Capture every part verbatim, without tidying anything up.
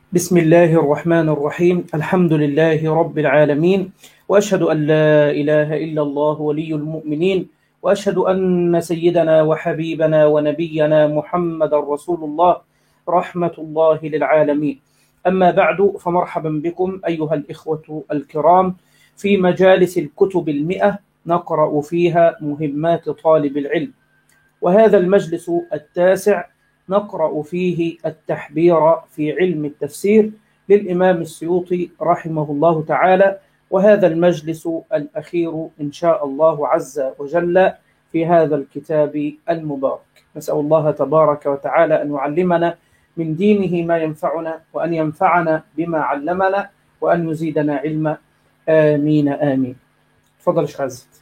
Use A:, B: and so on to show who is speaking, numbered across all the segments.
A: بسم الله الرحمن الرحيم. الحمد لله رب العالمين، وأشهد أن لا إله إلا الله ولي المؤمنين، وأشهد أن سيدنا وحبيبنا ونبينا محمد رسول الله رحمة الله للعالمين. أما بعد، فمرحبا بكم أيها الإخوة الكرام في مجالس الكتب المئة نقرأ فيها مهمات طالب العلم، وهذا المجلس التاسع نقرأ فيه التحبير في علم التفسير للإمام السيوطي رحمه الله تعالى، وهذا المجلس الأخير إن شاء الله عز وجل في هذا الكتاب المبارك. نسأل الله تبارك وتعالى أن يعلمنا من دينه ما ينفعنا، وأن ينفعنا بما علمنا، وأن يزيدنا علما. آمين آمين. تفضل شيخ عزت.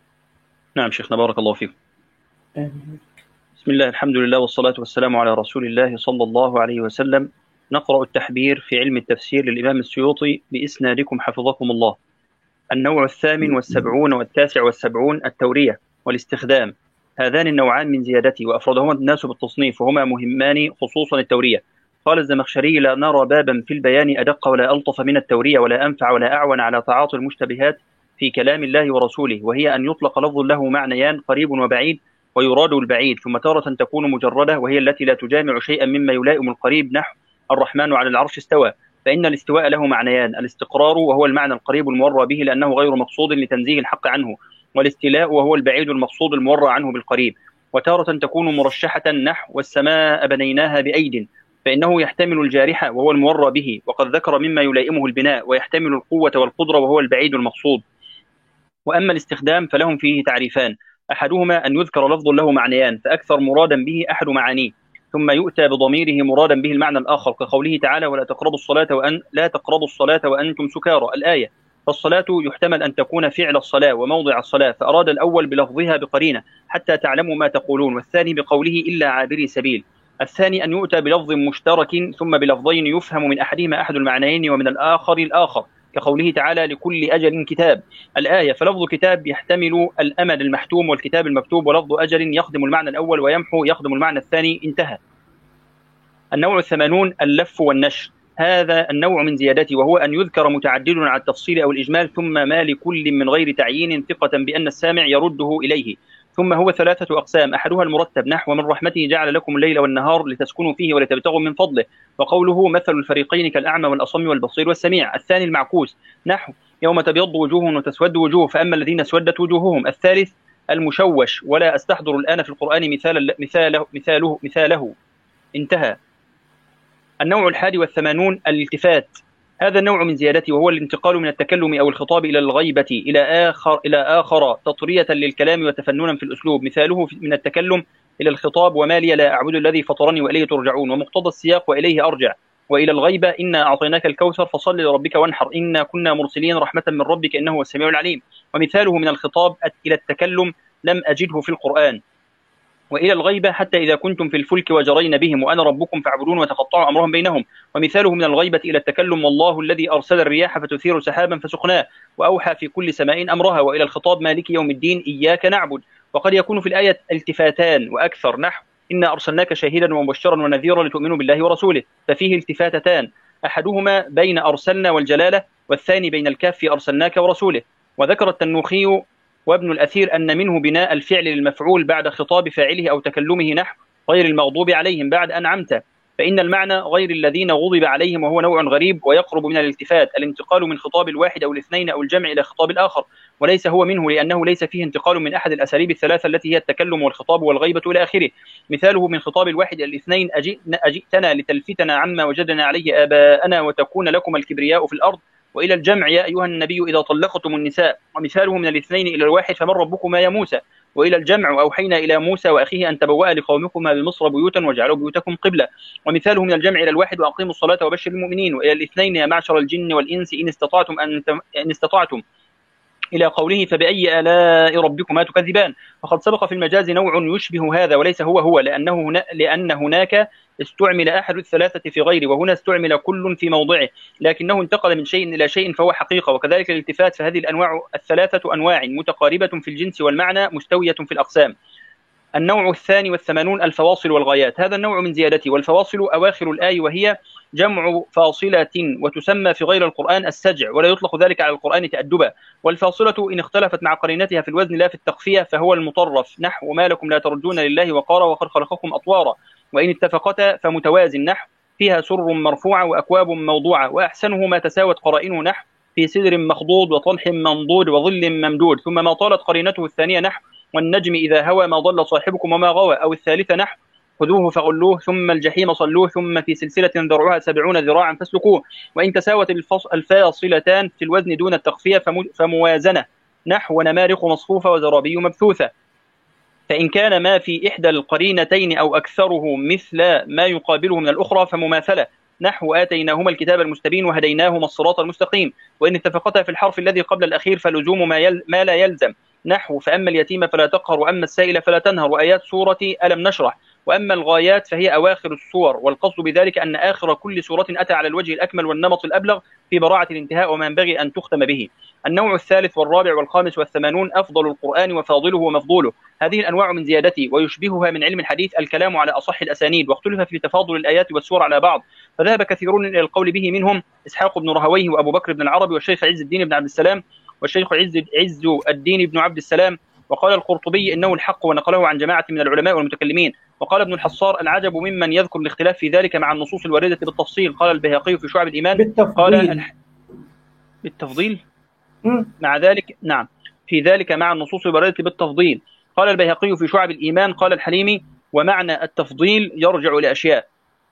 B: نعم شيخنا، بارك الله فيكم.
A: آمين.
B: بسم الله، الحمد لله، والصلاة والسلام على رسول الله صلى الله عليه وسلم. نقرأ التحبير في علم التفسير للإمام السيوطي بإسنادكم حفظكم الله. النوع الثامن والسبعون والتاسع والسبعون التورية والاستخدام. هذان النوعان من زيادتي، وأفردهما الناس بالتصنيف، وهما مهمان خصوصا التورية. قال الزمخشري: لا نرى بابا في البيان أدق ولا ألطف من التورية، ولا أنفع ولا أعون على تعاطي المشتبهات في كلام الله ورسوله، وهي أن يطلق لفظ له معنيان، قريب وبعيد، ويراد البعيد، ثم تارة تكون مجردة، وهي التي لا تجامع شيئا مما يلائم القريب، نحو الرحمن على العرش استوى، فإن الاستواء له معنيان: الاستقرار وهو المعنى القريب المورى به لأنه غير مقصود لتنزيه الحق عنه، والاستيلاء وهو البعيد المقصود المورى عنه بالقريب. وتارة تكون مرشحة، نحو والسماء بنيناها بأيد، فإنه يحتمل الجارح وهو المورى به، وقد ذكر مما يلائمه البناء، ويحتمل القوة والقدرة وهو البعيد المقصود. وأما الاستخدام فلهم فيه تعريفان: أحدهما أن يذكر لفظ له معنيان فأكثر مرادا به أحد معانيه، ثم يؤتى بضميره مرادا به المعنى الآخر، كقوله تعالى: ولا تقربوا الصلاة وأن لا تقربوا الصلاة وأنتم سكارى، الآية. فالصلاة يحتمل أن تكون فعل الصلاة وموضع الصلاة، فأراد الأول بلفظها بقرينة حتى تعلموا ما تقولون، والثاني بقوله إلا عابري سبيل. الثاني أن يؤتى بلفظ مشترك ثم بلفظين يفهم من أحدهما أحد المعنيين ومن الآخر الآخر، كقوله تعالى: لكل أجل كتاب، الآية. فلفظ كتاب يحتمل الأمد المحتوم والكتاب المكتوب، ولفظ أجل يخدم المعنى الأول ويمحو يخدم المعنى الثاني. انتهى. النوع الثمانون اللف والنشر. هذا النوع من زيادته، وهو أن يذكر متعدد على التفصيل أو الإجمال، ثم ما لكل من غير تعيين، ثقة بأن السامع يرده إليه. ثم هو ثلاثة أقسام: أحدها المرتب، نحو ومن رحمته جعل لكم الليل والنهار لتسكنوا فيه ولتبتغوا من فضله، وقوله مثل الفريقين كالأعمى والأصم والبصير والسميع. الثاني المعكوس، نحو يوم تبيض وجوه وتسود وجوه فأما الذين اسودت وجوههم. الثالث المشوش، ولا أستحضر الآن في القرآن مثال مثاله مثاله مثاله. انتهى. النوع الحادي والثمانون الالتفات. هذا النوع من زيادته، وهو الانتقال من التكلم أو الخطاب إلى الغيبة إلى آخر إلى آخر تطرية للكلام وتفننا في الأسلوب. مثاله من التكلم إلى الخطاب: وما لي لا أعبد الذي فطرني وإليه ترجعون، ومقتضى السياق وإليه أرجع. وإلى الغيبة: إنا أعطيناك الكوثر فصل لربك وانحر إنا كنا مرسلين رحمة من ربك إنه هو السميع العليم. ومثاله من الخطاب إلى التكلم: لم أجده في القرآن. وإلى الغيبة: حتى إذا كنتم في الفلك وجرين بهم وأنا ربكم فاعبدون وتقطعوا أمرهم بينهم. ومثاله من الغيبة إلى التكلم: والله الذي أرسل الرياح فتثير سحابا فسقناه وأوحى في كل سماء أمرها. وإلى الخطاب: مالك يوم الدين إياك نعبد. وقد يكون في الآية التفاتان وأكثر، نحو إنا أرسلناك شاهدا ومبشرا ونذيرا لتؤمنوا بالله ورسوله، ففيه التفاتتان: أحدهما بين أرسلنا والجلالة، والثاني بين الكاف في أرسلناك ورسوله. وذكر التنوخي وابن الأثير أن منه بناء الفعل للمفعول بعد خطاب فاعله أو تكلمه، نحو غير المغضوب عليهم بعد أنعمت، فإن المعنى غير الذين غضب عليهم، وهو نوع غريب ويقرب من الالتفات، الانتقال من خطاب الواحد أو الاثنين أو الجمع إلى خطاب الآخر، وليس هو منه لأنه ليس فيه انتقال من أحد الأساليب الثلاثة التي هي التكلم والخطاب والغيبة إلى آخره. مثاله من خطاب الواحد إلى الاثنين: أجئنا أجئتنا لتلفتنا عما وجدنا عليه آباءنا وتكون لكم الكبرياء في الأرض. وإلى الجمع: يا أيها النبي إذا طلقتم النساء. ومثاله من الاثنين إلى الواحد: فمن ربكما يا موسى. وإلى الجمع: أوحينا إلى موسى وأخيه أن تبوأ لقومكما بمصر بيوتا واجعلوا بيوتكم قبلة. ومثاله من الجمع إلى الواحد: وأقيموا الصلاة وبشر المؤمنين. وإلى الاثنين: يا معشر الجن والإنس إن استطعتم أن إن استطعتم إلى قوله: فبأي آلاء ربكما تكذبان. وقد سبق في المجاز نوع يشبه هذا وليس هو هو، لأنه هنا لأن هناك استعمل أحد الثلاثة في غيره، وهنا استعمل كل في موضعه، لكنه انتقل من شيء إلى شيء فهو حقيقة. وكذلك الالتفات، فهذه الأنواع الثلاثة أنواع متقاربة في الجنس والمعنى، مستوية في الأقسام. النوع الثاني والثمانون الفواصل والغايات. هذا النوع من زيادته. والفواصل أواخر الآية، وهي جمع فاصلة، وتسمى في غير القرآن السجع، ولا يطلق ذلك على القرآن تأدبا. والفاصلة إن اختلفت مع قرينتها في الوزن لا في التقفية فهو المطرف، نحو ما لكم لا ترجون لله وقارا وقد خلقكم أطوارا. وإن اتفقتا فمتوازن، نحو فيها سر مرفوعة وأكواب موضوعة، وأحسنه ما تساوت قرائنه، نحو في سدر مخضود وطلح منضود وظل ممدود. ثم ما طالت قرينته الثانية، نحو والنجم إذا هوى ما ضل صاحبكم وما غوى. أو الثالثة، نحو خذوه فغلوه ثم الجحيم صلوه ثم في سلسلة ذرعها سبعون ذراعا فاسلكوه. وإن تساوت الفاصلتان في الوزن دون التقفية فموازنة، نحو ونمارق مصفوفة وزرابي مبثوثة. فإن كان ما في إحدى القرينتين أو أكثره مثل ما يقابله من الأخرى فمماثلة، نحو آتيناهما الكتاب المستبين وهديناهما الصراط المستقيم. وإن اتفقتا في الحرف الذي قبل الأخير فلزوم ما, يل ما لا يلزم، نحو فأما اليتيم فلا تقهر وأما السائل فلا تنهر، وآيات سورة ألم نشرح. وأما الغايات فهي أواخر السور، والقصد بذلك أن آخر كل سورة أتى على الوجه الأكمل والنمط الأبلغ في براعة الانتهاء وما ينبغي أن تختم به. النوع الثالث والرابع والخامس والثمانون أفضل القرآن وفاضله ومفضوله. هذه الأنواع من زيادته، ويشبهها من علم الحديث الكلام على أصح الأسانيد، واختلف في تفاضل الآيات والسور على بعض، فذهب كثيرون إلى القول به، منهم إسحاق بن رهويه وأبو بكر بن العربي والشيخ عز الدين بن عبد السلام والشيخ عز عز الدين بن عبد السلام. وقال القرطبي إنه الحق، ونقله عن جماعة من العلماء والمتكلمين. وقال ابن الحصار العجب ممن يذكر الاختلاف في ذلك مع النصوص الواردة بالتفصيل. قال البيهقي في شعب الإيمان
A: بالتفضيل.
B: قال الح... بالتفضيل م. مع ذلك نعم في ذلك مع النصوص الواردة بالتفضيل. قال البيهقي في شعب الإيمان قال الحليمي ومعنى التفضيل يرجع إلى أشياء،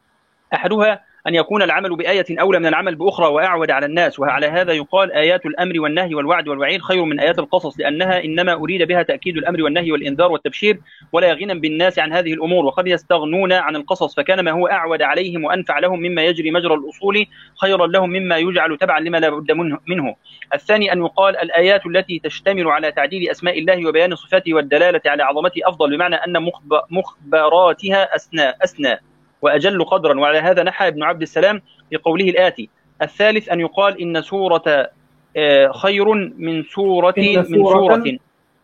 B: أحدها أن يكون العمل بآية أولى من العمل بأخرى وأعود على الناس، وعلى هذا يقال آيات الأمر والنهي والوعد والوعيد خير من آيات القصص، لأنها إنما أريد بها تأكيد الأمر والنهي والإنذار والتبشير، ولا غنى بالناس عن هذه الأمور، وقد يستغنون عن القصص، فكان ما هو أعود عليهم وأنفع لهم مما يجري مجرى الأصول خيرا لهم مما يجعل تبعا لما لا بد منه. الثاني أن يقال الآيات التي تشتمل على تعديل أسماء الله وبيان صفاته والدلالة على عظمته أفضل، بمعنى أن مخبراتها أسنى أسنى وأجل قدرا، وعلى هذا نحى ابن عبد السلام بقوله الآتي. الثالث أن يقال إن سورة خير من سورة
A: إن
B: من
A: سورة
B: سورة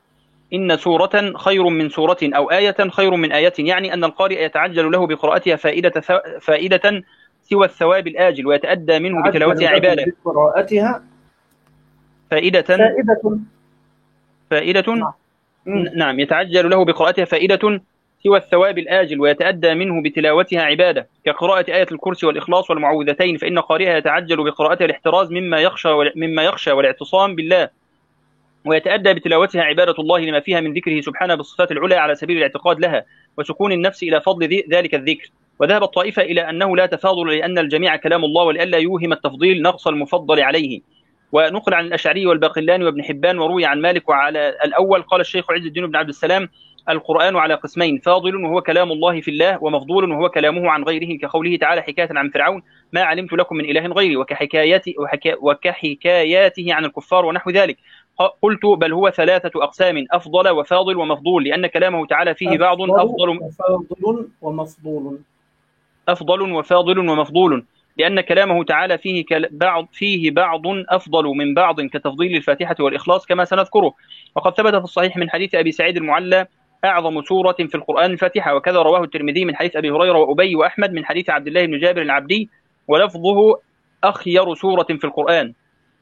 B: إن سورة خير من سورة أو آية خير من آية، يعني أن القارئ يتعجل له بقراءتها فائدة فائدة سوى الثواب الآجل، ويتأدى منه بتلاوتها عبادة
A: بقراءتها
B: فائدة
A: فائدة
B: فائدة
A: نعم.
B: نعم يتعجل له بقراءتها فائدة سوى الثواب الآجل، ويتأدى منه بتلاوتها عبادة، كقراءة آية الكرسي والإخلاص والمعوذتين، فإن قارئها يتعجل بقراءتها الاحتراز مما يخشى مما يخشى والاعتصام بالله، ويتأدى بتلاوتها عبادة الله لما فيها من ذكره سبحانه بالصفات العلى على سبيل الاعتقاد لها وسكون النفس إلى فضل ذلك الذكر. وذهب الطائفة إلى أنه لا تفاضل لأن الجميع كلام الله، ولئلا يوهم التفضيل نقص المفضل عليه. ونقل عن الأشعري والباقلاني وابن حبان وروي عن مالك. وعلى الأول قال الشيخ عز الدين بن عبد السلام القرآن على قسمين: فاضل وهو كلام الله في الله، ومفضول وهو كلامه عن غيره، كقوله تعالى حكاية عن فرعون ما علمت لكم من إله غيري، وكحكاياته, وكحكاياته عن الكفار ونحو ذلك. قلت بل هو ثلاثة أقسام: أفضل وفاضل ومفضول، لأن كلامه تعالى فيه بعض أفضل
A: وفاضل ومفضول
B: أفضل وفاضل ومفضول لأن كلامه تعالى فيه بعض فيه بعض أفضل من بعض، كتفضيل الفاتحة والإخلاص كما سنذكره. وقد ثبت في الصحيح من حديث أبي سعيد المعلى أعظم سورة في القرآن الفاتحة، وكذا رواه الترمذي من حديث أبي هريرة وأبي وأحمد من حديث عبد الله بن جابر العبدي، ولفظه أخير سورة في القرآن.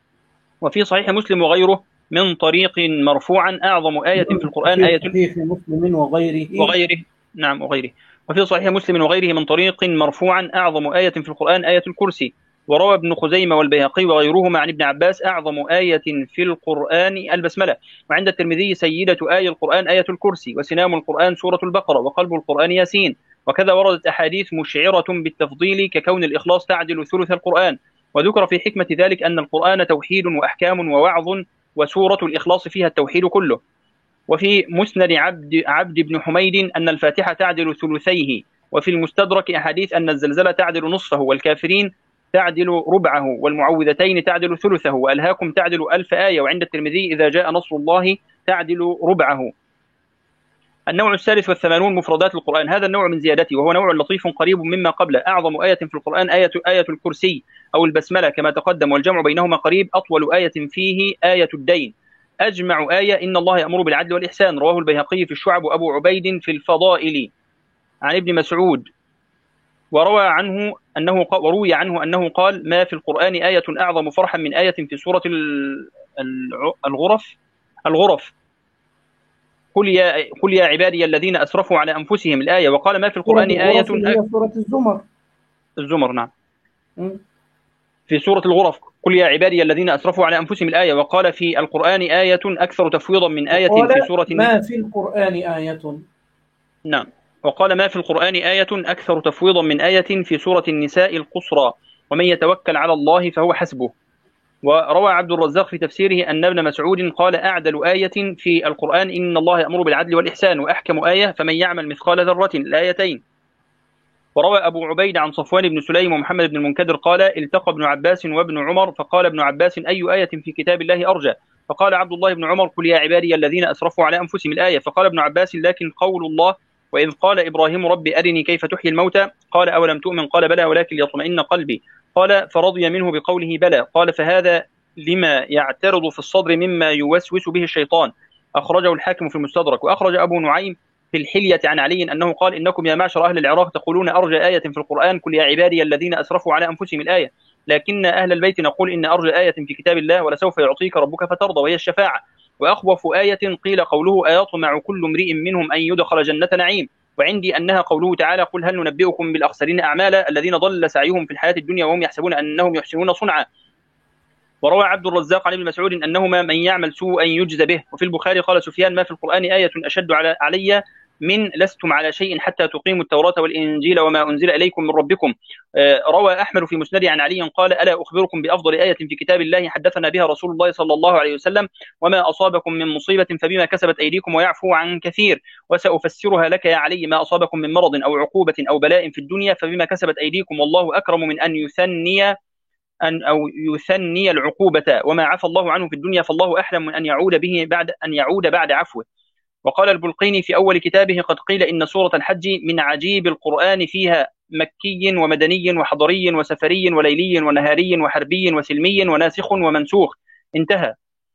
B: وفي صحيح مسلم وغيره من طريق مرفوعا أعظم آية في القرآن آية
A: في مسلم وغيره
B: وغيره نعم وغيره وفي صحيح مسلم وغيره من طريق مرفوعا أعظم آية في القرآن آية الكرسي. وروى ابن خزيمة والبيهقي وغيرهما عن ابن عباس أعظم آية في القرآن البسملة. وعند الترمذي سيدة آية القرآن آية الكرسي، وسنام القرآن سورة البقرة، وقلب القرآن ياسين. وكذا وردت أحاديث مشعرة بالتفضيل ككون الإخلاص تعدل ثلث القرآن. وذكر في حكمة ذلك أن القرآن توحيد وأحكام ووعظ، وسورة الإخلاص فيها التوحيد كله. وفي مسند عبد عبد بن حميد أن الفاتحة تعدل ثلثيه. وفي المستدرك أحاديث أن الزلزلة تعدل نصفه، والكافرين تعدل ربعه، والمعوذتين تعدل ثلثه، وألهاكم تعدل ألف آية. وعند الترمذي إذا جاء نصر الله تعدل ربعه. النوع الثالث والثمانون مفردات القرآن. هذا النوع من زيادته، وهو نوع لطيف قريب مما قبله. أعظم آية في القرآن آية آية الكرسي أو البسملة كما تقدم، والجمع بينهما قريب. أطول آية فيه آية الدين. أجمع آية إن الله يأمر بالعدل والإحسان، رواه البيهقي في الشعب وأبو عبيد في الفضائل عن ابن مسعود. وروى عنه أنه وروي عنه أنه قال: ما في القرآن آية أعظم فرحا من آية في سورة الغرف الغرف قل يا قل يا عبادي الذين أسرفوا على أنفسهم الآية. وقال: ما في القرآن آية
A: اللي هي سورة الزمر.
B: الزمر نعم.
A: م.
B: في سورة الغرف: قل يا عبادي الذين أسرفوا على أنفسهم الآية. وقال: في القرآن آية أكثر تفويضا من آية في سورة
A: ما في القرآن آية.
B: نعم. وقال: ما في القرآن آية أكثر تفويضا من آية في سورة النساء القصرى، ومن يتوكل على الله فهو حسبه. وروى عبد الرزاق في تفسيره أن ابن مسعود قال: أعدل آية في القرآن إن الله يأمر بالعدل والإحسان، وأحكم آية فمن يعمل مثقال ذرة، الآيتين. وروى أبو عبيد عن صفوان بن سليم ومحمد بن المنكدر قال: التقى ابن عباس وابن عمر، فقال ابن عباس: أي آية في كتاب الله أرجى؟ فقال عبد الله بن عمر: قل يا عبادي الذين أسرفوا على أنفسهم الآية. فقال ابن عباس: لكن قول الله: وإذ قال إبراهيم رب أرني كيف تحيي الموتى، قال: أولم تؤمن؟ قال: بلى ولكن ليطمئن قلبي. قال: فرضي منه بقوله بلى. قال: فهذا لما يعترض في الصدر مما يوسوس به الشيطان. أخرجه الحاكم في المستدرك. وأخرج أبو نعيم في الحلية عن علي أنه قال: إنكم يا معشر أهل العراق تقولون أرجى آية في القرآن قل يا عبادي الذين أسرفوا على أنفسهم الآية، لكن أهل البيت نقول إن أرجى آية في كتاب الله ولسوف يعطيك ربك فترضى، وهي الشفاعة. وأخوف آية قيل قوله: أيطمع كل امرئ منهم أن يدخل جنة نعيم. وعندي أنها قوله تعالى: قل هل ننبئكم بالأخسرين أعمالا الذين ضل سعيهم في الحياة الدنيا وهم يحسبون أنهم يحسنون صنعا. وروى عبد الرزاق عن ابن مسعود أنهما: من يعمل سوءا يجز به. وفي البخاري قال سفيان: ما في القرآن آية أشد علي من لستم على شيء حتى تقيموا التوراة والإنجيل وما أنزل إليكم من ربكم. روى أحمد في مسنده عن علي قال: ألا أخبركم بأفضل آية في كتاب الله حدثنا بها رسول الله صلى الله عليه وسلم: وما أصابكم من مصيبة فبما كسبت أيديكم ويعفو عن كثير. وسأفسرها لك يا علي: ما أصابكم من مرض أو عقوبة أو بلاء في الدنيا فبما كسبت أيديكم، والله أكرم من أن يثني أن أو يثني العقوبة، وما عفى الله عنه في الدنيا فالله أحلم من أن يعود به بعد أن يعود بعد عفوه. وقال البلقيني في أول كتابه: قد قيل إن سورة الحج من عجيب القرآن، فيها مكي ومدني وحضري وسفري وليلي ونهاري وحربي وسلمي وناسخ ومنسوخ. انتهى.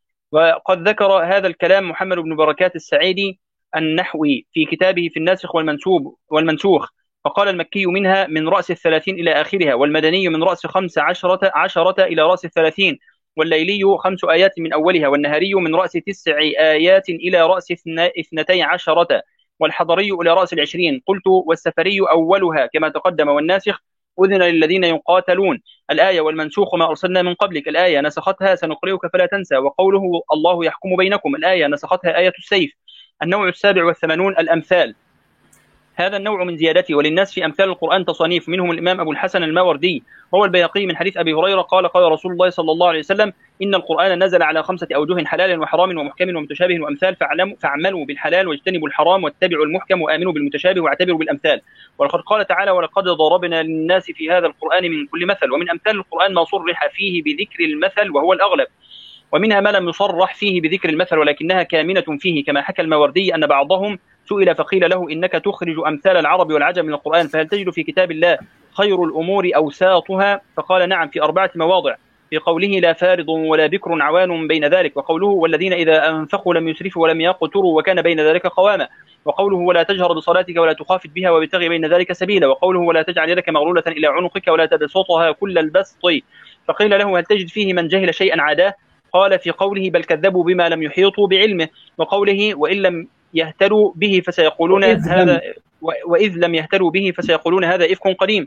B: وقد ذكر هذا الكلام محمد بن بركات السعيدي النحوي في كتابه في الناسخ والمنسوب والمنسوخ، فقال: المكي منها من رأس الثلاثين إلى آخرها، والمدني من رأس خمس عشرة, عشرة إلى رأس الثلاثين، والليلي خمس آيات من أولها، والنهاري من رأس تسع آيات إلى رأس اثنتي عشرة، والحضري إلى رأس العشرين. قلت: والسفري أولها كما تقدم، والناسخ أذن للذين يقاتلون الآية، والمنسوخ ما أرسلنا من قبلك الآية نسختها سنقرئك فلا تنسى. وقوله: الله يحكم بينكم الآية نسختها آية السيف. النوع السابع والثمانون: الأمثال. هذا النوع من زيادته، وللناس في أمثال القرآن تصانيف، منهم الإمام أبو الحسن الماوردي. روى البيهقي من حديث أبي هريرة قال: قال رسول الله صلى الله عليه وسلم: إن القرآن نزل على خمسة أوجه: حلال وحرام ومحكم ومتشابه وأمثال، فاعملوا بالحلال واجتنبوا الحرام واتبعوا المحكم وآمنوا بالمتشابه واعتبروا بالأمثال. ولقد قال تعالى: ولقد ضربنا للناس في هذا القرآن من كل مثل. ومن أمثال القرآن ما صرح فيه بذكر المثل وهو الأغلب، ومنها ما لم يصرح فيه بذكر المثل ولكنها كامنة فيه، كما حكى الماوردي أن بعضهم سئل فقيل له: إنك تخرج أمثال العرب والعجم من القرآن، فهل تجد في كتاب الله خير الأمور أوساطها؟ فقال: نعم، في أربعة مواضع، في قوله: لا فارض ولا بكر عوان بين ذلك، وقوله: والذين إذا أنفقوا لم يسرفوا ولم يقتروا وكان بين ذلك قواما، وقوله: ولا تجهر بصلاتك ولا تخافت بها وابتغ بين ذلك سبيلا، وقوله: ولا تجعل يدك مغلولة إلى عنقك ولا تبسطها كل البسط. فقيل له: هل تجد فيه من جهل شيئا عاداه؟ قال: في قوله: بل كذبوا بما لم يحيطوا بعلمه، وقوله: وإن لم يهتدوا به فسيقولون هذا وإذ لم يهتدوا به فسيقولون هذا إفك قديم.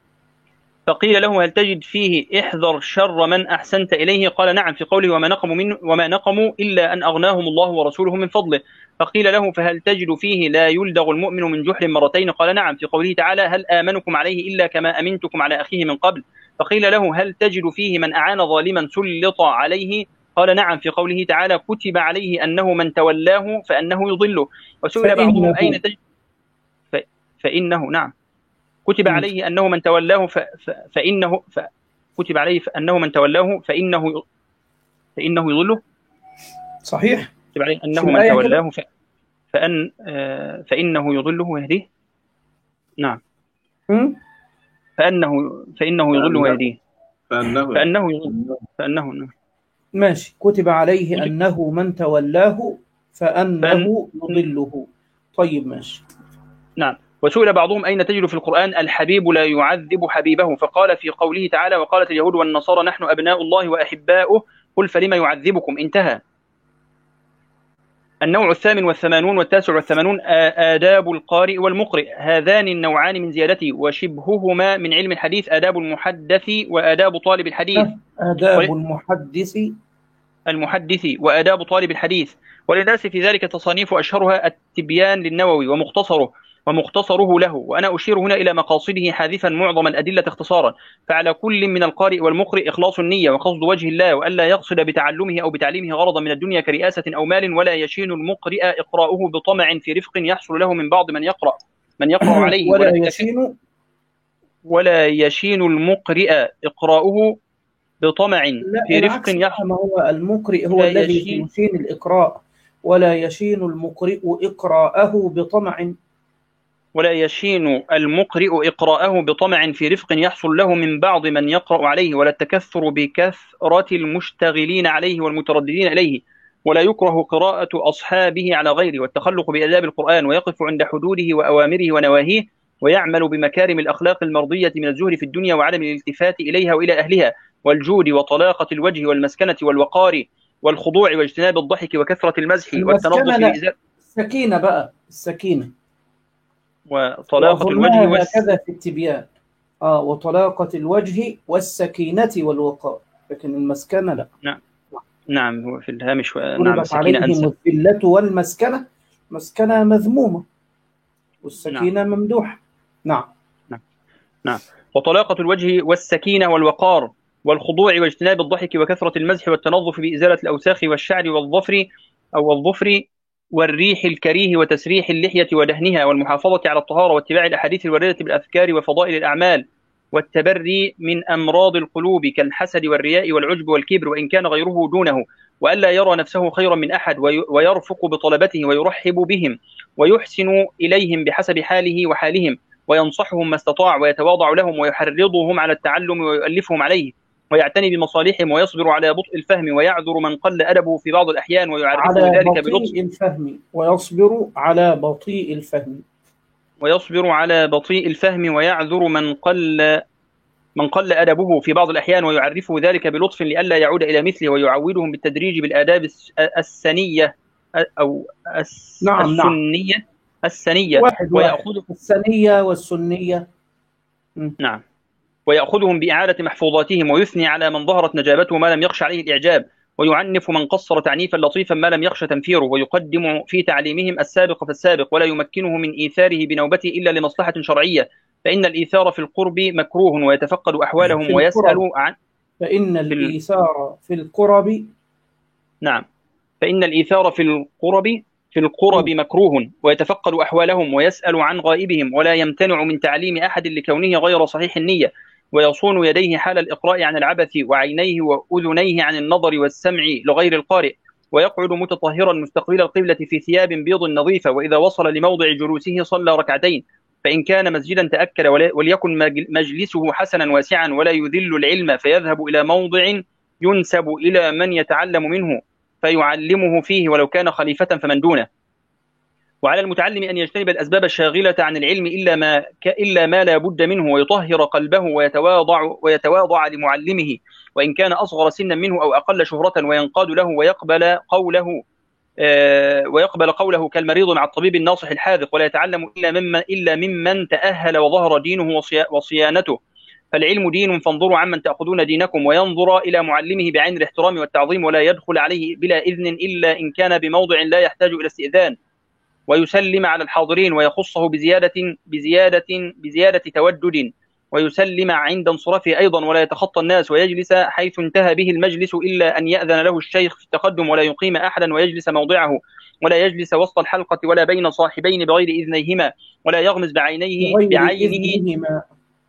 B: فقيل له: هل تجد فيه احذر شر من أحسنت إليه؟ قال: نعم، في قوله: وما نقموا منه وما نقموا إلا أن أغناهم الله ورسوله من فضله. فقيل له: فهل تجد فيه لا يلدغ المؤمن من جحر مرتين؟ قال: نعم، في قوله تعالى: هل آمنكم عليه إلا كما أمنتكم على أخيه من قبل. فقيل له: هل تجد فيه من أعان ظالما سلط عليه؟ قال: نعم، في قوله تعالى: كتب عليه أنه من تولاه فأنه يضله. وسئل بعضهم: أين تجد ف... فإنه نعم كتب م. عليه أنه من تولاه ف... ف... فإنه ف... كتب عليه أنه من تولاه فإنه فإنه يضله.
A: صحيح.
B: كتب عليه أنه من تولاه ف... فأن آ... فإنه يضله ويهديه. نعم
A: م?
B: فأنه فإنه يضله ويهديه.
C: فأنه
B: فأنه يضله فأنه
A: ماشي. كتب عليه أنه من تولاه
B: فأن...
A: فأنه يضله. طيب ماشي.
B: نعم. وسئل بعضهم أين تجد في القرآن الحبيب لا يعذب حبيبه، فقال في قوله تعالى وقالت اليهود والنصارى نحن أبناء الله وأحباؤه قل فلما يعذبكم، انتهى. النوع الثامن والثمانون والتاسع والثمانون آداب القارئ والمقرئ. هذان النوعان من زيادته وشبههما من علم الحديث آداب المحدث وآداب طالب الحديث.
A: آداب المحدث
B: المحدث وآداب طالب الحديث. وللناس في ذلك تصانيف أشهرها التبيان للنووي ومختصره ومختصره له، وأنا أشير هنا إلى مقاصده حاذفا معظم الأدلة اختصارا. فعلى كل من القارئ والمقرئ إخلاص النية وقصد وجه الله، وألا يقصد بتعلمه أو بتعليمه غرضا من الدنيا كرئاسة أو مال. ولا يشين المقرئ إقراؤه بطمع في رفق يحصل له من بعض من يقرأ من يقرأ عليه،
A: ولا يشين
B: ولا يشين المقرئ إقراؤه بطمع في رفق يحصل.
A: ما هو المقرئ هو الذي يشين الإقراء، ولا يشين المقرئ إقراءه بطمع.
B: ولا يشين المقرئ إقراءه بطمع في رفق يحصل له من بعض من يقرأ عليه، ولا التكثر بكثرة المشتغلين عليه والمترددين إليه. ولا يكره قراءة أصحابه على غيره، والتخلق بآداب القرآن، ويقف عند حدوده وأوامره ونواهيه، ويعمل بمكارم الأخلاق المرضية من الزهد في الدنيا وعدم الالتفات إليها وإلى أهلها، والجود وطلاقة الوجه والمسكنة والوقار والخضوع واجتناب الضحك وكثرة المزح والتنظف بإزالة
A: السكينة بقى السكينة
B: وطلاقة الوجه
A: والس... هكذا في التبيان آه وطلاقة الوجه والسكينة والوقار، لكن المسكنة لا.
B: نعم نعم هو في الهامش.
A: نعم السكينة أنسى. الذلة والمسكنة، مسكنة مذمومة والسكينة نعم. ممدوحة. نعم
B: نعم نعم. وطلاقة الوجه والسكينة والوقار والخضوع واجتناب الضحك وكثرة المزح والتنظف بإزالة الأوساخ والشعر والظفر أو الظفر والريح الكريه وتسريح اللحية ودهنها، والمحافظة على الطهارة واتباع الأحاديث الواردة بالأذكار وفضائل الأعمال، والتبري من أمراض القلوب كالحسد والرياء والعجب والكبر وإن كان غيره دونه، وألا يرى نفسه خيرا من أحد، ويرفق بطلبته ويرحب بهم ويحسن إليهم بحسب حاله وحالهم، وينصحهم ما استطاع ويتواضع لهم ويحرضهم على التعلم ويؤلفهم عليه، ويعتني بمصالحهم ويصبر على بطء الفهم ويعذر من قل أدبه في بعض الأحيان ويعرفه ذلك بلطف
A: الفهم ويصبر على بطيء الفهم
B: ويصبر على بطيء الفهم ويعذر من قل من قل أدبه في بعض الأحيان ويعرفه ذلك بلطف لئلا يعود إلى مثله، ويعودهم بالتدريج بالآداب السنية أو الس...
A: نعم
B: السنية
A: نعم.
B: السنية
A: واحد ويأخذ السنية والسنية.
B: نعم. ويأخذهم بإعادة محفوظاتهم، ويثني على من ظهرت نجابته ما لم يخش عليه الإعجاب، ويعنف من قصر تعنيفا لطيفا ما لم يخش تنفيره، ويقدم في تعليمهم السابق فالسابق، ولا يمكنه من إيثاره بنوبته إلا لمصلحة شرعية، فإن الإيثار في القرب مكروه، ويتفقد أحوالهم ويسأل عن
A: فإن الإيثار في القرب
B: نعم فإن الإيثار في القرب في القرب مكروه، ويتفقد أحوالهم ويسأل عن غائبهم، ولا يمتنع من تعليم أحد لكونه غير صحيح النية، ويصون يديه حال الإقراء عن العبث، وعينيه وأذنيه عن النظر والسمع لغير القارئ، ويقعد متطهرا مستقبل القبلة في ثياب بيض نظيفة، وإذا وصل لموضع جلوسه صلى ركعتين، فإن كان مسجدا تأكد، وليكن مجلسه حسنا واسعا، ولا يذل العلم فيذهب إلى موضع ينسب إلى من يتعلم منه فيعلمه فيه ولو كان خليفة فمن دونه. وعلى المتعلم أن يجتنب الأسباب الشاغلة عن العلم إلا ما إلا ما لا بد منه، ويطهر قلبه ويتواضع ويتواضع لمعلمه وإن كان أصغر سنا منه أو أقل شهرة، وينقاد له ويقبل قوله آه ويقبل قوله كالمريض مع الطبيب الناصح الحاذق، ولا يتعلم إلا ممن إلا ممن تأهل وظهر دينه وصيانته، فالعلم دين فانظروا عمن تأخذون دينكم، وينظر إلى معلمه بعين الاحترام والتعظيم، ولا يدخل عليه بلا إذن إلا إن كان بموضع لا يحتاج إلى استئذان، ويسلم على الحاضرين ويخصه بزيادة بزيادة بزيادة تودد، ويسلم عند انصرافه أيضا، ولا يتخطى الناس، ويجلس حيث انتهى به المجلس إلا أن يأذن له الشيخ في التقدم، ولا يقيم أحدا ويجلس موضعه، ولا يجلس وسط الحلقة ولا بين صاحبين بغير إذنيهما، ولا يغمز بعينيه بعينه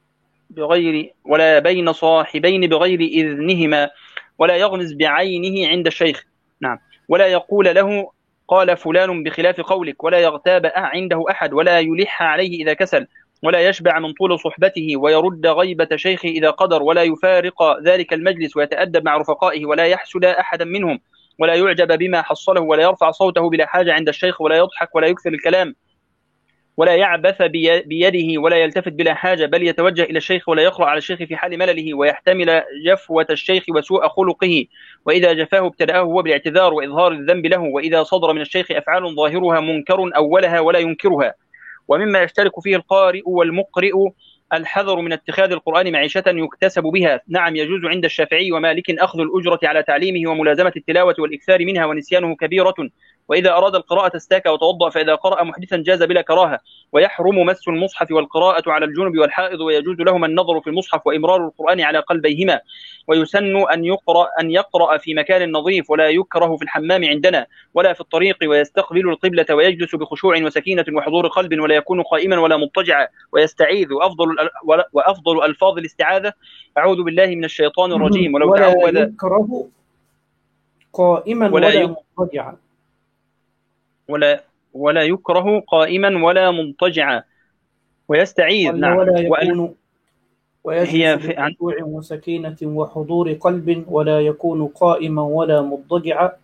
B: بغير ولا بين صاحبين بغير إذنهما، ولا يغمز بعينه عند الشيخ. نعم. ولا يقول له قال فلان بخلاف قولك، ولا يغتاب عنده أحد، ولا يلح عليه إذا كسل، ولا يشبع من طول صحبته، ويرد غيبة شيخه إذا قدر، ولا يفارق ذلك المجلس، ويتأدب مع رفقائه، ولا يحسد أحدا منهم، ولا يعجب بما حصله، ولا يرفع صوته بلا حاجة عند الشيخ، ولا يضحك، ولا يكثر الكلام، ولا يعبث بيده، ولا يلتفت بلا حاجة، بل يتوجه إلى الشيخ، ولا يقرأ على الشيخ في حال ملله، ويحتمل جفوة الشيخ وسوء خلقه، وإذا جفاه ابتدأه هو بالاعتذار وإظهار الذنب له، وإذا صدر من الشيخ أفعال ظاهرها منكر أولها ولا ينكرها. ومما يشترك فيه القارئ والمقرئ الحذر من اتخاذ القرآن معيشة يكتسب بها. نعم، يجوز عند الشافعي ومالك أخذ الأجرة على تعليمه وملازمة التلاوة والإكثار منها، ونسيانه كبيرة. وإذا أراد القراءة استاك وتوضأ، فإذا قرأ محدثا جاز بلا كراهة. ويحرم مس المصحف والقراءة على الجنب والحائض، ويجوز لهما النظر في المصحف وإمرار القرآن على قلبيهما. ويسن أن يقرأ أن يقرأ في مكان نظيف، ولا يكره في الحمام عندنا ولا في الطريق، ويستقبل القبلة، ويجلس بخشوع وسكينة وحضور قلب، ولا يكون قائما ولا مضطجعا، ويستعيذ. وأفضل وأفضل ألفاظ الاستعاذة أعوذ بالله من الشيطان الرجيم. ولو
A: ولا
B: تعوذ
A: يكره قائما
B: ولا
A: ولا
B: يك
A: مضطجعا.
B: ولا ولا يكره قائما ولا مضطجعا، ويستعيذ.
A: قال
B: نعم.
A: ولا
B: وأل...
A: يكون ويجلس
B: هي في... عن...
A: بخشوع وسكينة وحضور قلب، ولا يكون قائما ولا مضطجعا.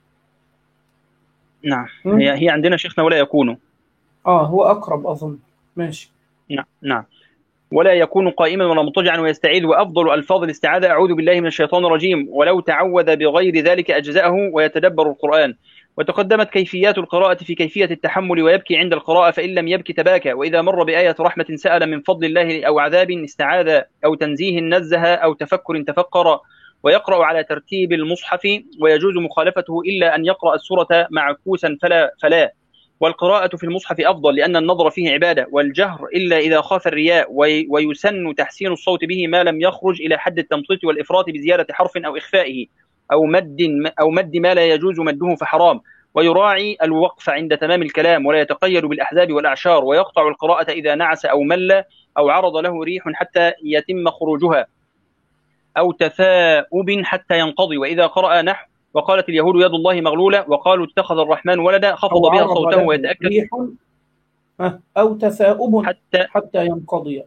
B: نعم،
A: م?
B: هي هي عندنا شيخنا ولا يكون.
A: اه هو أقرب أظن. ماشي.
B: نعم نعم. ولا يكون قائما ولا مضطجعا ويستعيذ. وأفضل ألفاظ الاستعاذة أعوذ بالله من الشيطان الرجيم. ولو تعوذ بغير ذلك أجزأه، ويتدبر القرآن. وتقدمت كيفيات القراءة في كيفية التحمل، ويبكي عند القراءة، فإن لم يبكي تباكى. وإذا مر بآية رحمة سأل من فضل الله أو عذاب استعاذ، أو تنزيه نزه، أو تفكر تفكر. ويقرأ على ترتيب المصحف، ويجوز مخالفته إلا أن يقرأ السورة معكوسا فلا فلا والقراءة في المصحف أفضل، لأن النظر فيه عبادة، والجهر إلا إذا خاف الرياء. ويسن تحسين الصوت به ما لم يخرج إلى حد التمطيط والإفراط بزيادة حرف أو إخفائه، أو مد أو مد ما لا يجوز مده فحرام. ويراعي الوقف عند تمام الكلام، ولا يتقيد بالأحزاب والأعشار. ويقطع القراءة إذا نعس أو مل، أو عرض له ريح حتى يتم خروجها، أو تثاؤب حتى ينقضي. وإذا قرأ نحو وقالت اليهود يد الله مغلولة، وقالوا اتخذ الرحمن ولدا، خفض بها صوته ويتأكد.
A: ريح أو تثاؤب
B: حتى
A: حتى ينقضي.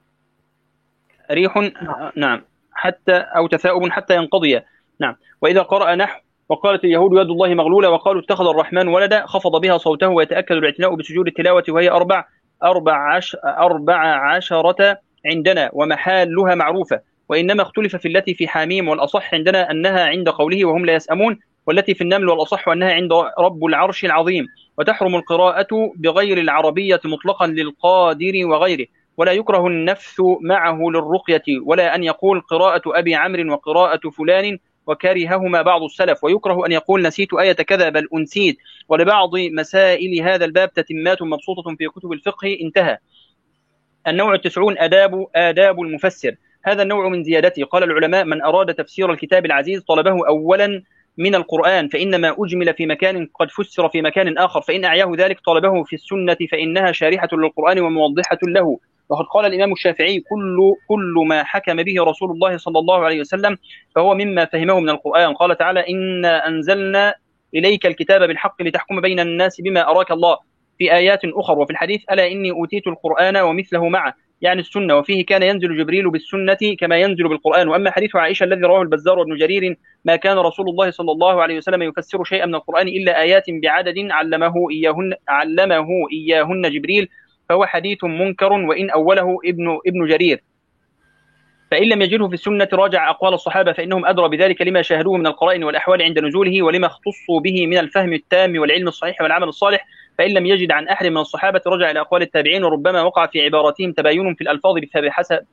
B: ريح. نعم. حتى أو تثاؤب حتى ينقضي. نعم. وإذا قرأ نحو وقالت اليهود يد الله مغلولة، وقالوا اتخذ الرحمن ولدا، خفض بها صوته ويتأكد الاعتناء بسجود التلاوة، وهي أربع أربع عش أربع عشرة عندنا، ومحالها معروفة. وإنما اختلف في التي في حاميم، والأصح عندنا أنها عند قوله وهم لا يسأمون، والتي في النمل والأصح أنها عند رب العرش العظيم. وتحرم القراءة بغير العربية مطلقا للقادر وغيره. ولا يكره النفث معه للرقية، ولا أن يقول قراءة أبي عمرو وقراءة فلان، وكرههما بعض السلف. ويكره أن يقول نسيت آية كذا بل أنسيت. ولبعض مسائل هذا الباب تتمات مبسوطة في كتب الفقه. انتهى. النوع التسعون آداب آداب المفسر. هذا النوع من زيادته. قال العلماء: من أراد تفسير الكتاب العزيز طلبه أولا من القرآن، فإنما أجمل في مكان قد فسر في مكان آخر، فإن أعياه ذلك طلبه في السنة، فإنها شارحة للقرآن وموضحة له. وقد قال الإمام الشافعي: كل كل ما حكم به رسول الله صلى الله عليه وسلم فهو مما فهمه من القرآن. قال تعالى: إنا أنزلنا إليك الكتاب بالحق لتحكم بين الناس بما أراك الله، في آيات أخرى. وفي الحديث: ألا إني أوتيت القرآن ومثله معه، يعني السنة، وفيه كان ينزل جبريل بالسنة كما ينزل بالقرآن. وأما حديث عائشة الذي رواه البزار وابن جرير: ما كان رسول الله صلى الله عليه وسلم يفسر شيئا من القرآن إلا آيات بعدد علمه إياهن علمه إياهن جبريل، فهو حديث منكر، وإن أوله ابن ابن جرير. فإن لم يجده في السنة راجع أقوال الصحابة، فإنهم أدرى بذلك لما شاهدوه من القرائن والأحوال عند نزوله، ولما اختصوا به من الفهم التام والعلم الصحيح والعمل الصالح. فإن لم يجد عن أحد من الصحابة رجع إلى أقوال التابعين، وربما وقع في عباراتهم تباين في الألفاظ فحسب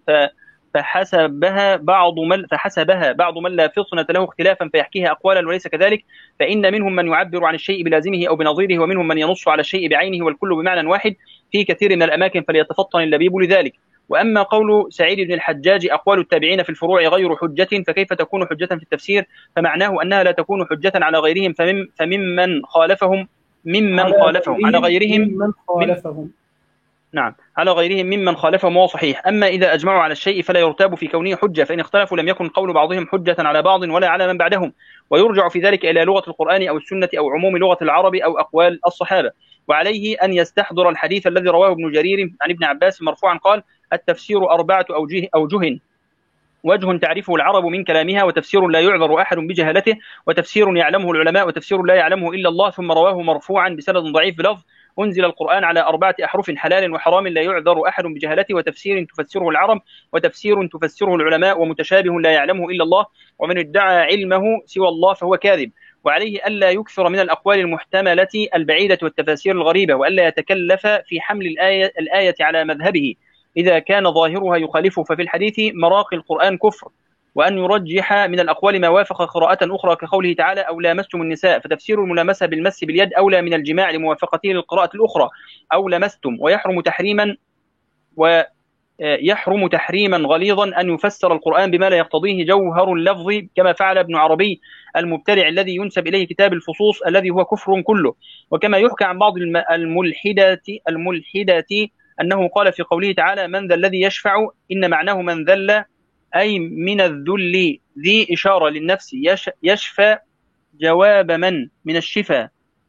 B: فحسبها بعض من فحسبها بعض من لا فطنة له اختلافا فيحكيها أقوالا وليس كذلك. فإن منهم من يعبر عن الشيء بلازمه أو بنظيره، ومنهم من ينص على الشيء بعينه، والكل بمعنى واحد في كثير من الأماكن، فليتفطن اللبيب لذلك. وأما قول سعيد بن الحجاج: أقوال التابعين في الفروع غير حجة، فكيف تكون حجة في التفسير؟ فمعناه أنها لا تكون حجة على غيرهم، فمن فممن خالفهم ممن على خالفهم على غيرهم
A: ممن خالفهم
B: نعم على غيرهم ممن خالفهم، وهو صحيح. أما إذا أجمعوا على الشيء فلا يرتاب في كونه حجة، فإن اختلفوا لم يكن قول بعضهم حجة على بعض ولا على من بعدهم. ويرجع في ذلك إلى لغة القرآن أو السنة أو عموم لغة العرب أو أقوال الصحابة. وعليه أن يستحضر الحديث الذي رواه ابن جرير عن ابن عباس مرفوعا قال: التفسير أربعة أوجه, أوجه وجه تعرفه العرب من كلامها، وتفسير لا يعذر أحد بجهالته، وتفسير يعلمه العلماء، وتفسير لا يعلمه إلا الله. ثم رواه مرفوعا بسند ضعيف بلفظ: أنزل القرآن على أربعة أحرف حلال وحرام لا يعذر أحد بجهالته، وتفسير تفسره العرب، وتفسير تفسره العلماء، ومتشابه لا يعلمه إلا الله، ومن ادعى علمه سوى الله فهو كاذب. وعليه ألا يكثر من الأقوال المحتملة البعيدة والتفاسير الغريبة، وألا يتكلف في حمل الآية, الآية على مذهبه إذا كان ظاهرها يخالفه. ففي الحديث مراقي القرآن كفر، وأن يرجح من الأقوال ما وافق قراءة أخرى كقوله تعالى: أو لامستم النساء، فتفسير الملامسة بالمس باليد أولى من الجماع لموافقته للقراءة الأخرى أو لمستم. ويحرم تحريما ويحرم تحريما غليظا أن يفسر القرآن بما لا يقتضيه جوهر اللفظ، كما فعل ابن عربي المبتدع الذي ينسب إليه كتاب الفصوص الذي هو كفر كله. وكما يحكى عن بعض الملحدات الملحدات أنه قال في قوله تعالى: من ذا الذي يشفع، إن معناه من ذل، أي من الذل، ذي إشارة للنفس، يشفى جواب من من الشفاء،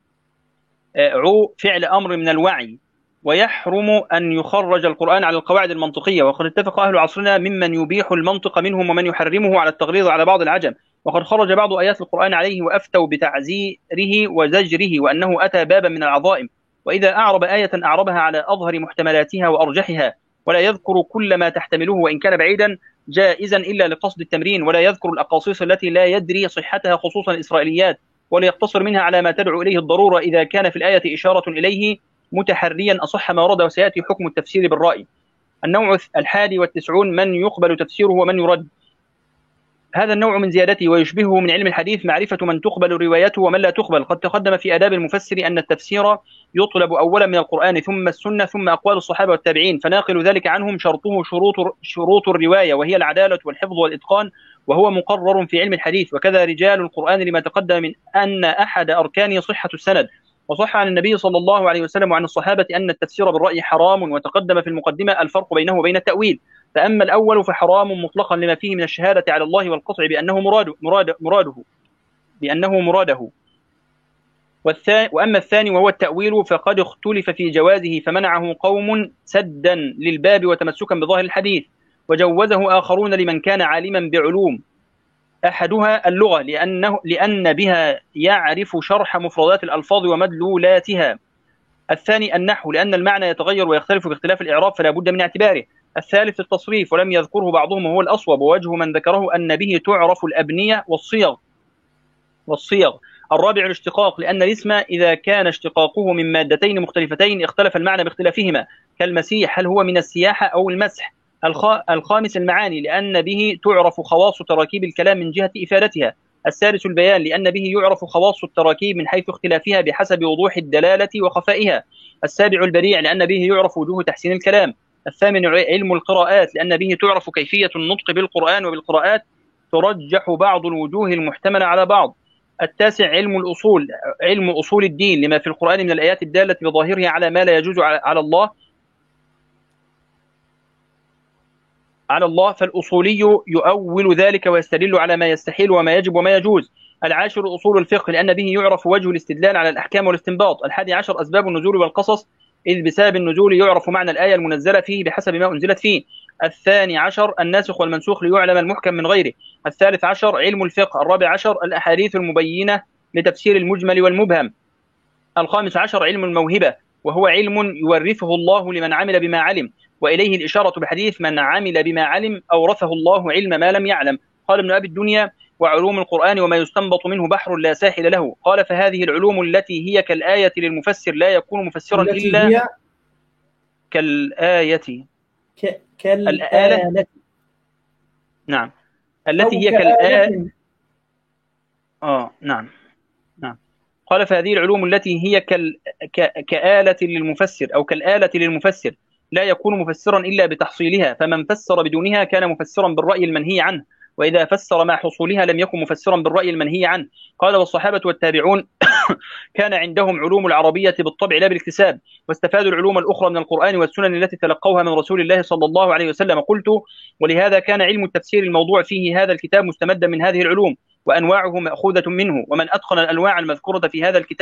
B: عو فعل أمر من الوعي. ويحرم أن يخرج القرآن على القواعد المنطقية، وقد اتفق أهل عصرنا ممن يبيح المنطق منهم ومن يحرمه على التغليظ على بعض العجم. وقد خرج بعض آيات القرآن عليه وأفتوا بتعزيره وزجره، وأنه أتى بابا من العظائم. وإذا أعرب آية أعربها على أظهر محتملاتها وأرجحها، ولا يذكر كل ما تحتمله وإن كان بعيدا جائزا إلا لقصد التمرين، ولا يذكر الأقاصيص التي لا يدري صحتها خصوصا الإسرائيليات، ولا يقتصر منها على ما تدعو إليه الضرورة إذا كان في الآية إشارة إليه متحريا أصح ما ورد. وسيأتي حكم التفسير بالرأي. النوع الحادي والتسعون: من يقبل تفسيره ومن يرد. هذا النوع من زيادته ويشبهه من علم الحديث معرفة من تقبل روايته ومن لا تقبل. قد تقدم في آداب المفسر أن التفسير يطلب أولا من القرآن، ثم السنة، ثم أقوال الصحابة والتابعين، فناقل ذلك عنهم شرطه شروط شروط الرواية، وهي العدالة والحفظ والإتقان، وهو مقرر في علم الحديث. وكذا رجال القرآن لما تقدم من أن أحد أركانه صحة السند. وصح عن النبي صلى الله عليه وسلم وعن الصحابة أن التفسير بالرأي حرام. وتقدم في المقدمة الفرق بينه وبين التأويل. فأما الأول فحرام مطلقا لما فيه من الشهادة على الله والقطع بأنه مراد مراد مراده بأنه مراده والثاني وأما الثاني وهو التأويل فقد اختلف في جوازه، فمنعه قوم سدا للباب وتمسكا بظاهر الحديث، وجوزه آخرون لمن كان عالما بعلوم. أحدها اللغة، لأنه لأن بها يعرف شرح مفردات الألفاظ ومدلولاتها. الثاني النحو، لأن المعنى يتغير ويختلف باختلاف الإعراب فلا بد من اعتباره. الثالث التصريف، ولم يذكره بعضهم وهو الأصوب، ووجه من ذكره أن به تعرف الأبنية والصيغ والصيغ. الرابع الاشتقاق، لأن الاسم إذا كان اشتقاقه من مادتين مختلفتين اختلف المعنى باختلافهما، كالمسيح هل هو من السياحة أو المسح. الخامس المعاني، لأن به تعرف خواص تراكيب الكلام من جهة إفادتها. السادس البيان، لأن به يعرف خواص التراكيب من حيث اختلافها بحسب وضوح الدلالة وخفائها. السابع البديع، لأن به يعرف وجوه تحسين الكلام. الثامن علم القراءات، لأن به تعرف كيفية النطق بالقرآن، وبالقراءات ترجح بعض الوجوه المحتملة على بعض. التاسع علم الأصول، علم أصول الدين، لما في القرآن من الآيات الدالة بظاهرها على ما لا يجوز على الله على الله فالأصولي يؤول ذلك ويستدل على ما يستحيل وما يجب وما يجوز. العاشر أصول الفقه، لأن به يعرف وجه الاستدلال على الأحكام والاستنباط. الحادي عشر أسباب النزول والقصص، إذ بسبب النزول يعرف معنى الآية المنزلة فيه بحسب ما أنزلت فيه. الثاني عشر الناسخ والمنسوخ، ليعلم المحكم من غيره. الثالث عشر علم الفقه. الرابع عشر الأحاديث المبينة لتفسير المجمل والمبهم. الخامس عشر علم الموهبة، وهو علم يورثه الله لمن عمل بما علم، وإليه الإشارة بحديث من عمل بما علم أورثه الله علم ما لم يعلم. قال ابن أبي الدنيا: وعلوم القرآن وما يستنبط منه بحر لا ساحل له. قال: فهذه العلوم التي هي كالآية للمفسر لا يكون مفسرا إلا
A: هي
B: كالآية
A: ك... كالآلة.
B: نعم، التي هي كالآية. آه نعم نعم. قال: فهذه العلوم التي هي كال... ك... كآلة للمفسر أو كالآلة للمفسر لا يكون مفسرا إلا بتحصيلها، فمن فسر بدونها كان مفسرا بالرأي المنهي عنه، وإذا فسر مع حصولها لم يكن مفسرا بالرأي المنهي عنه. قال: والصحابة والتابعون كان عندهم علوم العربية بالطبع لا بالاكتساب، واستفادوا العلوم الأخرى من القرآن والسنن التي تلقوها من رسول الله صلى الله عليه وسلم. قلت: ولهذا كان علم التفسير الموضوع فيه هذا الكتاب مستمدا من هذه العلوم، وأنواعه مأخوذة منه، ومن أتقن الأنواع المذكورة في هذا الكتاب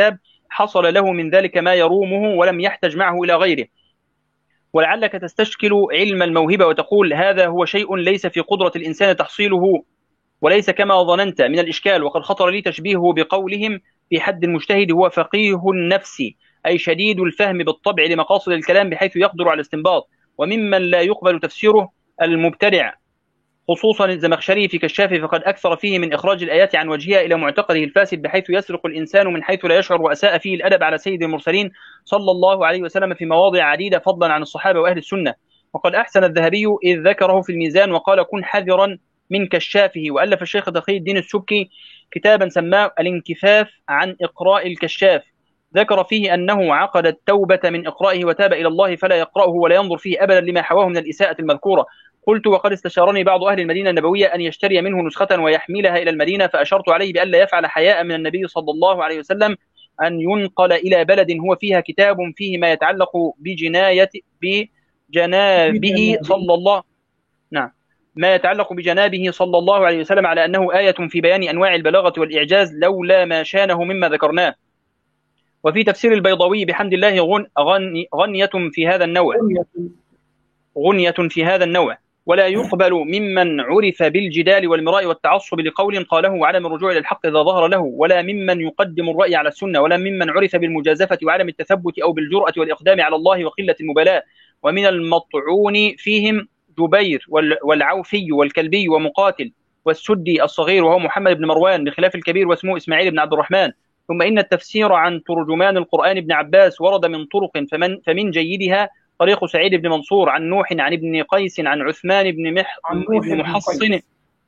B: حصل له من ذلك ما يرومه ولم يحتج معه إلى غيره. ولعلك تستشكل علم الموهبة وتقول هذا هو شيء ليس في قدرة الإنسان تحصيله وليس كما ظننت من الإشكال. وقد خطر لي تشبيهه بقولهم في حد المجتهد هو فقيه النفس، أي شديد الفهم بالطبع لمقاصد الكلام بحيث يقدر على الاستنباط. وممن لا يقبل تفسيره المبتدع، خصوصا الزمخشري في كشافه، فقد أكثر فيه من إخراج الآيات عن وجهها إلى معتقده الفاسد بحيث يسرق الإنسان من حيث لا يشعر، وأساء فيه الأدب على سيد المرسلين صلى الله عليه وسلم في مواضع عديدة فضلا عن الصحابة وأهل السنة. وقد أحسن الذهبي إذ ذكره في الميزان وقال كن حذرا من كشافه. وألف الشيخ تقي الدين السبكي كتابا سماه الانكفاف عن إقراء الكشاف، ذكر فيه أنه عقد التوبة من إقرائه وتاب إلى الله فلا يقرأه ولا ينظر فيه أبدا لما حواه من الإساءة المذكورة. قلت وقد استشارني بعض أهل المدينة النبوية أن يشتري منه نسخة ويحملها إلى المدينة، فأشرت عليه بأن لا يفعل حياء من النبي صلى الله عليه وسلم أن ينقل إلى بلد هو فيها كتاب فيه ما يتعلق بجناية بجنابه صلى الله نعم ما يتعلق بجنابه صلى الله عليه وسلم على أنه آية في بيان أنواع البلاغة والإعجاز لولا ما شانه مما ذكرناه. وفي تفسير البيضاوي بحمد الله غن غن غنية في هذا النوع غنية في هذا النوع ولا يقبل ممن عرف بالجدال والمراء والتعصب لقول قاله وعدم الرجوع إلى الحق إذا ظهر له، ولا ممن يقدم الرأي على السنة، ولا ممن عرف بالمجازفة وعدم التثبت أو بالجرأة والإقدام على الله وقلة المبالاة. ومن المطعون فيهم جبير والعوفي والكلبي ومقاتل والسدي الصغير وهو محمد بن مروان بخلاف الكبير واسمه إسماعيل بن عبد الرحمن. ثم إن التفسير عن ترجمان القرآن ابن عباس ورد من طرق فمن, فمن جيدها طريق سعيد بن منصور عن نوح عن ابن قيس عن عثمان بن مح... بن محصن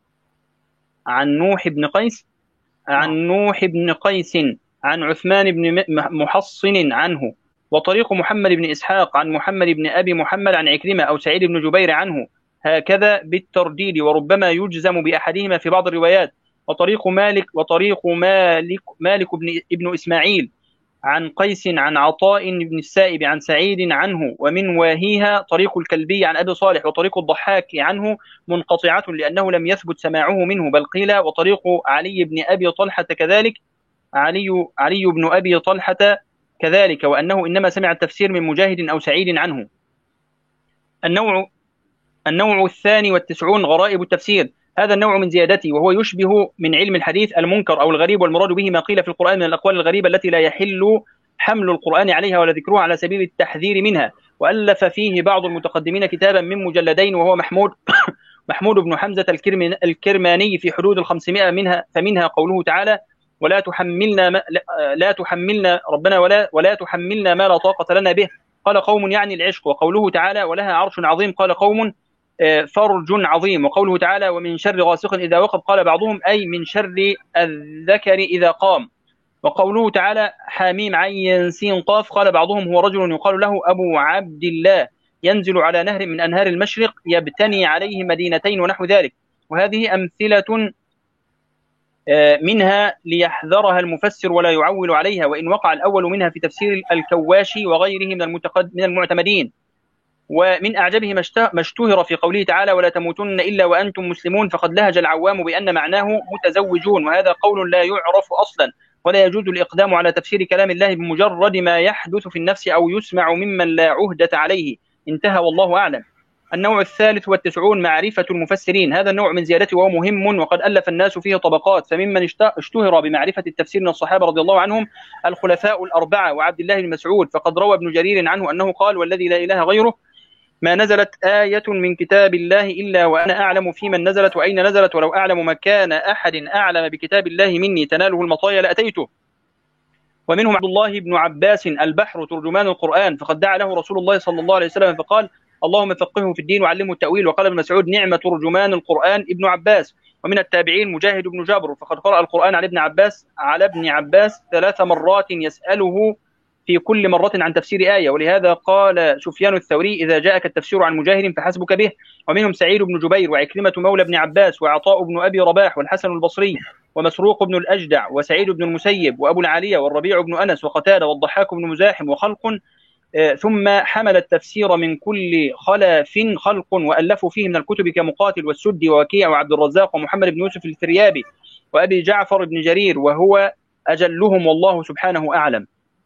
B: عن نوح بن قيس عن نوح بن قيس عن عثمان بن محصن عنه. وطريق محمد بن إسحاق عن محمد بن أبي محمد عن عكرمة أو سعيد بن جبير عنه، هكذا بالترديد وربما يجزم بأحدهما في بعض الروايات. وطريق مالك وطريق مالك مالك بن ابن إسماعيل عن قيس عن عطاء بن السائب عن سعيد عنه. ومن واهيها طريق الكلبي عن أبي صالح وطريق الضحاك عنه منقطعة لأنه لم يثبت سماعه منه، بل قيل وطريق علي بن أبي طلحة كذلك علي علي بن أبي طلحة كذلك، وأنه إنما سمع التفسير من مجاهد أو سعيد عنه. النوع النوع الثاني والتسعون غرائب التفسير. هذا النوع من زيادته وهو يشبه من علم الحديث المنكر أو الغريب، والمراد به ما قيل في القرآن من الأقوال الغريبة التي لا يحل حمل القرآن عليها ولا ذكرها على سبيل التحذير منها. وألف فيه بعض المتقدمين كتابا من مجلدين وهو محمود محمود بن حمزة الكرماني في حدود الخمسمائة منها فمنها قوله تعالى ولا تحملنا ما لا تحملنا ربنا ولا ولا تحملنا ما لا طاقة لنا به، قال قوم يعني العشق. وقوله تعالى ولها عرش عظيم، قال قوم فرج عظيم. وقوله تعالى ومن شر غاسق إذا وقب، قال بعضهم أي من شر الذكر إذا قام. وقوله تعالى حاميم عين سين قاف، قال بعضهم هو رجل يقال له أبو عبد الله ينزل على نهر من أنهار المشرق يبتني عليه مدينتين ونحو ذلك. وهذه أمثلة منها ليحذرها المفسر ولا يعول عليها، وإن وقع الأول منها في تفسير الكواشي وغيره من من المعتمدين. ومن أعجبه ما اشتهر في قوله تعالى ولا تموتن إلا وأنتم مسلمون، فقد لهج العوام بأن معناه متزوجون، وهذا قول لا يعرف أصلا، ولا يجوز الإقدام على تفسير كلام الله بمجرد ما يحدث في النفس أو يسمع ممن لا عهدة عليه. انتهى والله أعلم. النوع الثالث والتسعون معرفة المفسرين. هذا النوع من زيادته وهو مهم، وقد ألف الناس فيه طبقات. فممن اشتهر بمعرفة التفسير من الصحابة رضي الله عنهم الخلفاء الأربعة وعبد الله بن مسعود، فقد روى ابن جرير عنه أنه قال والذي لا إله غيره ما نزلت آية من كتاب الله إلا وأنا أعلم في من نزلت وأين نزلت، ولو أعلم مكان أحد أعلم بكتاب الله مني تناله المطايا لأتيته. ومنهم عبد الله بن عباس البحر ترجمان القرآن، فقد دعا له رسول الله صلى الله عليه وسلم فقال اللهم فقهه في الدين وعلمه التأويل. وقال ابن مسعود نعم ترجمان القرآن ابن عباس. ومن التابعين مجاهد بن جبر، فقد قرأ القرآن على ابن عباس على ابن عباس ثلاث مرات يسأله في كل مرة عن تفسير آية. ولهذا قال سفيان الثوري إذا جاءك التفسير عن مجاهد فحسبك به. ومنهم سعيد بن جبير وعكرمة مولى ابن عباس وعطاء بن أبي رباح والحسن البصري ومسروق بن الأجدع وسعيد بن المسيب وأبو العالية والربيع بن أنس وقتادة والضحاك بن مزاحم وخلق. ثم حمل التفسير من كل خلف خلق وألفوا فيه من الكتب كمقاتل والسدي ووكيع وعبد الرزاق ومحمد بن يوسف الفريابي وأبي جعفر بن جرير وهو أجلهم والله سبحانه أعلم.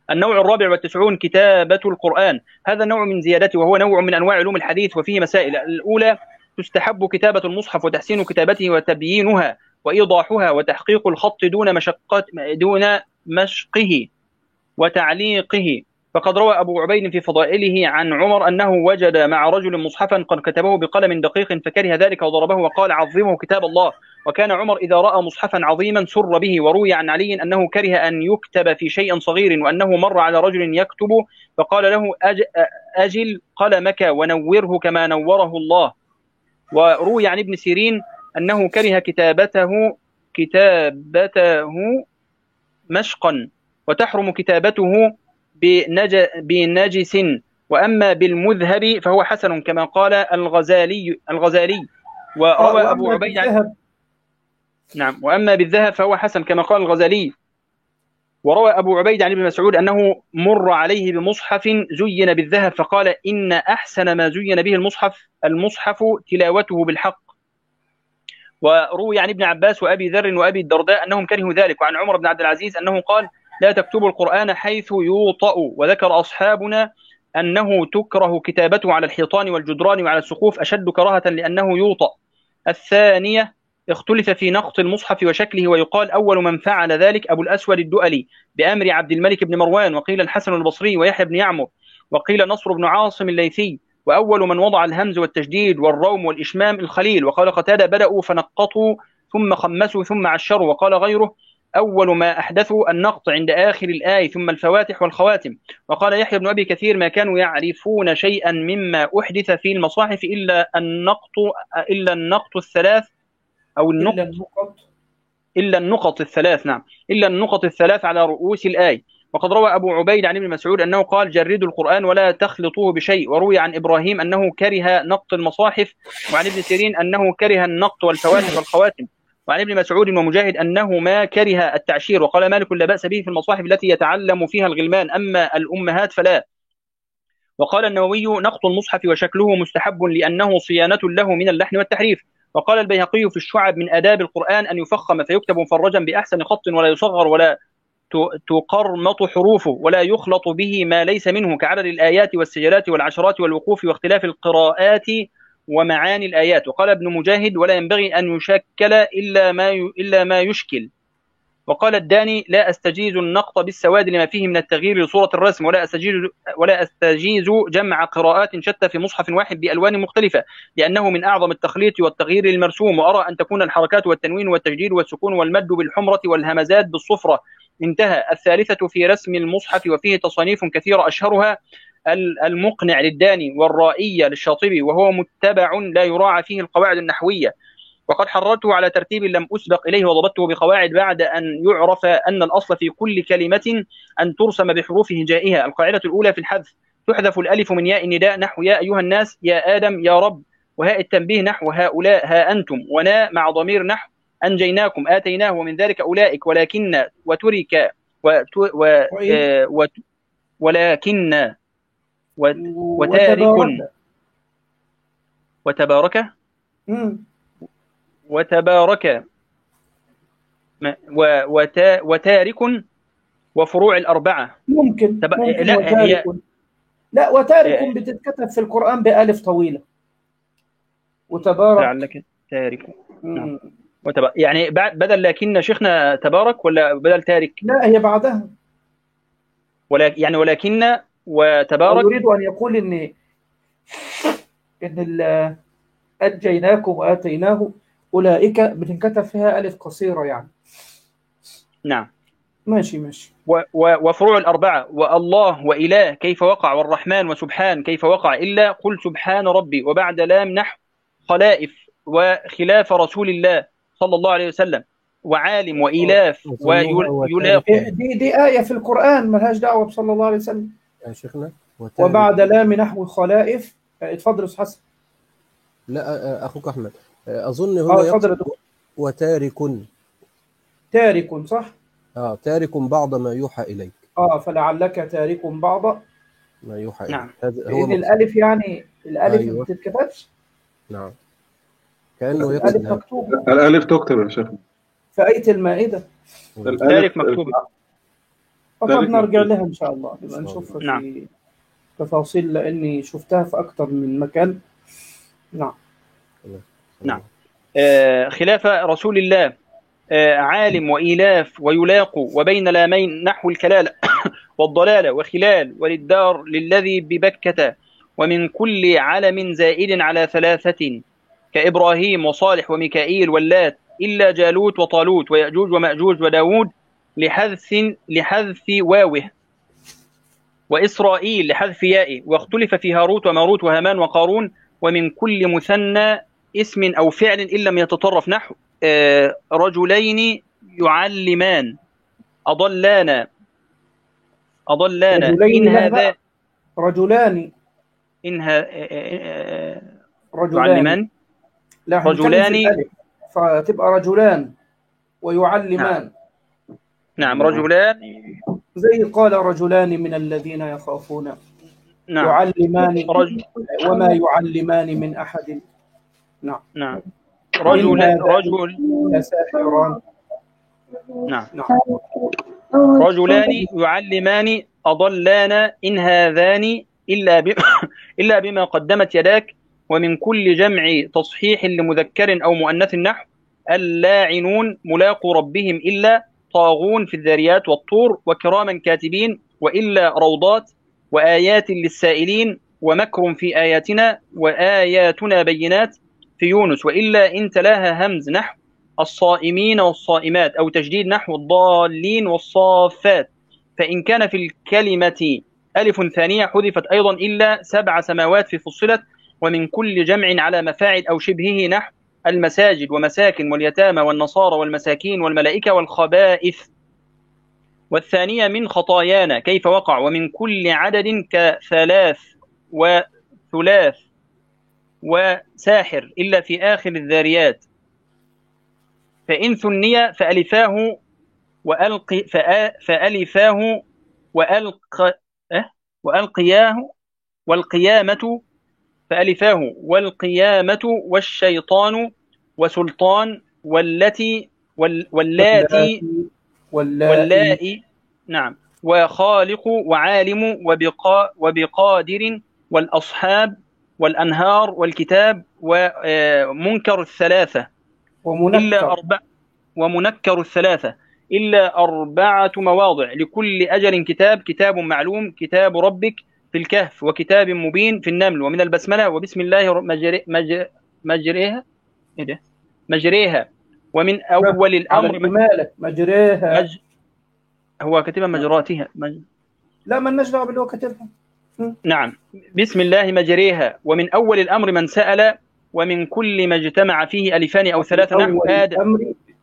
B: النوع الرابع والتسعون كتابة القرآن. هذا النوع من زيادته، وهو نوع من أنواع علوم الحديث، وفيه مسائل. الأولى: تستحب كتابة المصحف وتحسين كتابته وتبيينها وإيضاحها وتحقيق الخط دون مشقة دون مشقه وتعليقه. فقد روى أبو عبيد في فضائله عن عمر أنه وجد مع رجل مصحفا قد كتبه بقلم دقيق فكره ذلك وضربه وقال: عظمه كتاب الله. وكان عمر إذا رأى مصحفا عظيما سر به. وروي عن علي أنه كره أن يكتب في شيء صغير، وأنه مر على رجل يكتب فقال له: أج أجل قلمك ونوره كما نوره الله. وروي عن ابن سيرين أنه كره كتابته كتابته مشقا، وتحرم كتابته بنج بنجس. وأما بالمذهب فهو حسن كما قال الغزالي الغزالي وروى
A: آه
B: أبو عبيد عن... نعم وأما بالذهب فهو حسن كما قال الغزالي. وروى أبو عبيد عن ابن مسعود أنه مر عليه بمصحف زين بالذهب فقال: إن أحسن ما زين به المصحف المصحف تلاوته بالحق. وروي عن ابن عباس وأبي ذر وأبي الدرداء أنهم كرهوا ذلك. وعن عمر بن عبد العزيز أنه قال: لا تكتبوا القرآن حيث يوطأ. وذكر أصحابنا أنه تكره كتابته على الحيطان والجدران وعلى السقوف أشد كراهة لأنه يوطأ. الثانية: اختلف في نقط المصحف وشكله، ويقال أول من فعل ذلك أبو الأسود الدؤلي بأمر عبد الملك بن مروان، وقيل الحسن البصري ويحيى بن يعمر، وقيل نصر بن عاصم الليثي. وأول من وضع الهمز والتشديد والروم والإشمام الخليل. وقال قتادة: بدأوا فنقطوا ثم خمسوا ثم عشروا. وقال غيره: أول ما أحدثوا النقط عند آخر الآية ثم الفواتح والخواتم. وقال يحيى بن أبي كثير: ما كانوا يعرفون شيئا مما أحدث في المصاحف إلا النقط إلا النقط الثلاث أو النقط إلا النقط إلا النقط الثلاث نعم إلا النقط الثلاث على رؤوس الآية. وقد روى أبو عبيد عن ابن مسعود أنه قال: جردوا القرآن ولا تخلطوه بشيء. وروي عن إبراهيم أنه كره نقط المصاحف. وعن ابن سيرين أنه كره النقط والفواتح والخواتم. وعن ابن مسعود ومجاهد أنه ما كره التعشير. وقال مالك: لا بأس به في المصاحف التي يتعلم فيها الغلمان، أما الأمهات فلا. وقال النووي: نقط المصحف وشكله مستحب لأنه صيانة له من اللحن والتحريف. وقال البيهقي في الشعب: من آداب القرآن أن يفخم فيكتب مفرجا بأحسن خط ولا يصغر ولا تقرمط حروفه ولا يخلط به ما ليس منه كعدد الآيات والسجلات والعشرات والوقوف واختلاف القراءات ومعاني الآيات. وقال ابن مجاهد: ولا ينبغي أن يشكل إلا ما إلا ما يشكل. وقال الداني: لا أستجيز النقط بالسواد لما فيه من التغيير لصورة الرسم، ولا أستجيز ولا أستجيز جمع قراءات شتى في مصحف واحد بألوان مختلفة، لأنه من أعظم التخليط والتغيير للمرسوم. وأرى أن تكون الحركات والتنوين والتجديد والسكون والمد بالحمرة والهمزات بالصفرة. انتهى. الثالثة في رسم المصحف، وفيه تصانيف كثيرة أشهرها المقنع للداني والرائية للشاطبي، وهو متبع لا يراعى فيه القواعد النحوية. وقد حررته على ترتيب لم أسبق إليه وضبطته بقواعد بعد أن يعرف أن الأصل في كل كلمة أن ترسم بحروف هجائها. القاعدة الأولى في الحذف: تحذف الألف من ياء النداء نحو يا أيها الناس، يا آدم، يا رب. وهاء التنبيه نحو هؤلاء، ها أنتم. ونا مع ضمير نحو أنجيناكم، آتيناه، ومن ذلك أولئك. ولكن وترك وت و و ولكن وتارك وتبارك وتبارك وتا وتارك وفروع الأربعة.
A: ممكن,
B: تب...
A: ممكن
B: لا
A: وتارك
B: هي...
A: لا وتارك بتتكتب في القرآن بألف طويلة. وتبارك
B: لعلك تارك. نعم. وتب... يعني بعد بدل لكن شيخنا تبارك ولا بدل تارك؟
A: لا هي بعدها.
B: ولا يعني ولكن وتبارك.
A: يريد أن يقول إن إن أنجيناكم وآتيناه أولئك بتنكتب فيها ألف قصيرة يعني.
B: نعم
A: ماشي ماشي.
B: و و وفروع الأربعة: والله وإله كيف وقع، والرحمن وسبحان كيف وقع، إلا قل سبحان ربي. وبعد لام نحو خلائف وخلاف رسول الله صلى الله عليه وسلم، وعالم وإلاف ويلاف.
A: دي دي آية في القرآن ملهاش دعوة بصلى الله عليه وسلم
C: يا شيخنا.
A: وبعد لام نحو خلائف. اتفضل يا حسن.
C: لا أخوك أحمد أظن هنا يقصد وتارك.
A: تارك صح؟
C: آه تارك بعض ما يوحى إليك.
A: آه فلعلك تارك بعض
C: ما يوحى إليك.
B: نعم.
C: هو
A: الألف يعني الألف
C: أيوة.
A: ما بتتكتبش.
C: نعم. كأنه
A: الألف مكتوب.
D: الألف تكتب يا شيخ
A: في آية المائدة.
B: الألف مكتوب.
A: فقد نرجع لها إن شاء الله نبقى نشوفها
B: نعم.
A: في تفاصيل لأني شفتها في أكثر من مكان. نعم
B: نعم. آه خلافة رسول الله آه عالم وإيلاف ويلاق وبين لامين نحو الكلالة والضلالة وخلال وللدار للذي ببكة ومن كل علم زائد على ثلاثة كإبراهيم وصالح وميكائيل واللات إلا جالوت وطالوت ويأجوج ومأجوج وداود لحذف لحذف واوه وإسرائيل لحذف يائه واختلف في هاروت وماروت وهامان وقارون ومن كل مثنى اسم أو فعل إن لم يتطرف نحو آه رجلين يعلمان أضلانا أضلانا إن هذا
A: رجلان
B: إن ها
A: رجلان لا
B: رجلان
A: فتبقى رجلان ويعلمان.
B: نعم رجلان
A: زي قال رجلان من الذين يخافون.
B: نعم.
A: يعلمان
B: رجل
A: وما يعلمان من أحد. نعم
B: نعم رجل رجل
A: ساحران.
B: نعم. نعم رجلان يعلمان أضلانا إن هذان إلا ب... إلا بما قدمت يداك ومن كل جمع تصحيح لمذكر أو مؤنث النحو اللاعنون ملاقوا ربهم إلا طاغون في الذاريات والطور وكراما كاتبين وإلا روضات وآيات للسائلين ومكر في آياتنا وآياتنا بينات في يونس وإلا إن تلاها همز نحو الصائمين والصائمات أو تجديد نحو الضالين والصافات فإن كان في الكلمة ألف ثانية حذفت أيضا إلا سبع سماوات في فصلت ومن كل جمع على مفاعل أو شبهه نحو المساجد ومساكن واليتامى والنصارى والمساكين والملائكة والخبائث. والثانية من خطايانا كيف وقع ومن كل عدد كثلاث وثلاث وساحر إلا في آخر الذاريات فإن ثنية فألفاه وألقي فألفاه وألق أه وألقياه والقيامة فألفاه والقيامة والشيطان وسلطان والتي واللاتي واللائي. نعم وخالق وعالم وبقا وبقادر والأصحاب والأنهار والكتاب ومنكر الثلاثة إلا أربع ومنكر الثلاثة إلا أربعة مواضع لكل أجل كتاب كتاب معلوم كتاب ربك في الكهف وكتاب مبين في النمل ومن البسملة وبسم الله مجري مجري مجريها إيه ده مجريها ومن أول الأمر
A: مالك مجريها
B: مج... هو كتبها مجراتها مج...
A: لا ما لناش دعوه باللي هو كاتبها.
B: نعم بسم الله مجريها ومن أول الأمر من سأل ومن كل ما اجتمع فيه ألفان أو ثلاثة نحو آدم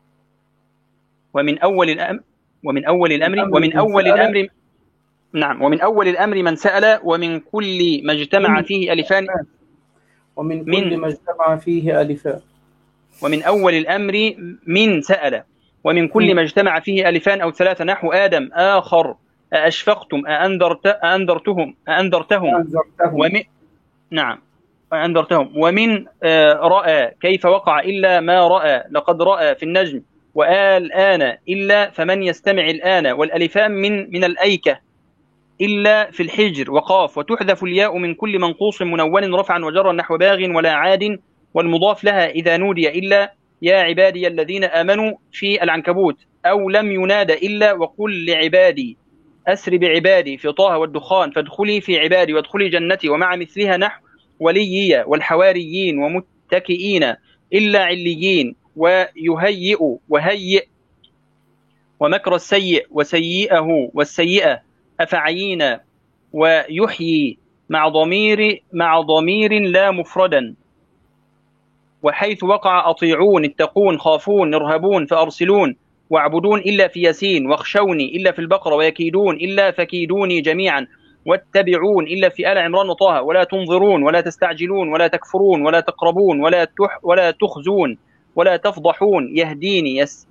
B: ومن أول الأمر ومن أول الأمر ومن أول الأمر نعم ومن أول الأمر من سأل ومن كل ما اجتمع فيه ألفان
A: ومن كل ما اجتمع فيه ألفان
B: ومن أول الأمر من سأل ومن كل ما اجتمع فيه ألفان أو ثلاثة نحو آدم آخر أأشفقتم أأنذرت أأنذرتهم أأنذرتهم ومن نعم أأنذرتهم ومن رأى كيف وقع إلا ما رأى لقد رأى في النجم وآل آن إلا فمن يستمع الآن والألفان من من الأيكة إلا في الحجر وقاف وتحذف الياء من كل منقوص منون رفعا وجرا نحو باغ ولا عاد والمضاف لها إذا نودي إلا يا عبادي الذين آمنوا في العنكبوت أو لم يناد إلا وقل لعبادي أسر بعبادي في طه والدخان فادخلي في عبادي وادخلي جنتي ومع مثلها نحو وليي والحواريين ومتكئين إلا عليين ويهيئ وهيئ ومكر السيء وسيئه والسيئة أفعينا ويحيي مع ضمير مع ضمير لا مفردا وحيث وقع أطيعون اتقون خافون ارهبون فأرسلون واعبدون إلا في ياسين واخشوني إلا في البقرة ويكيدون إلا فكيدوني جميعا واتبعون إلا في آل عمران وطه ولا تنظرون ولا تستعجلون ولا تكفرون ولا تقربون ولا تح ولا تخزون ولا تفضحون يهديني يس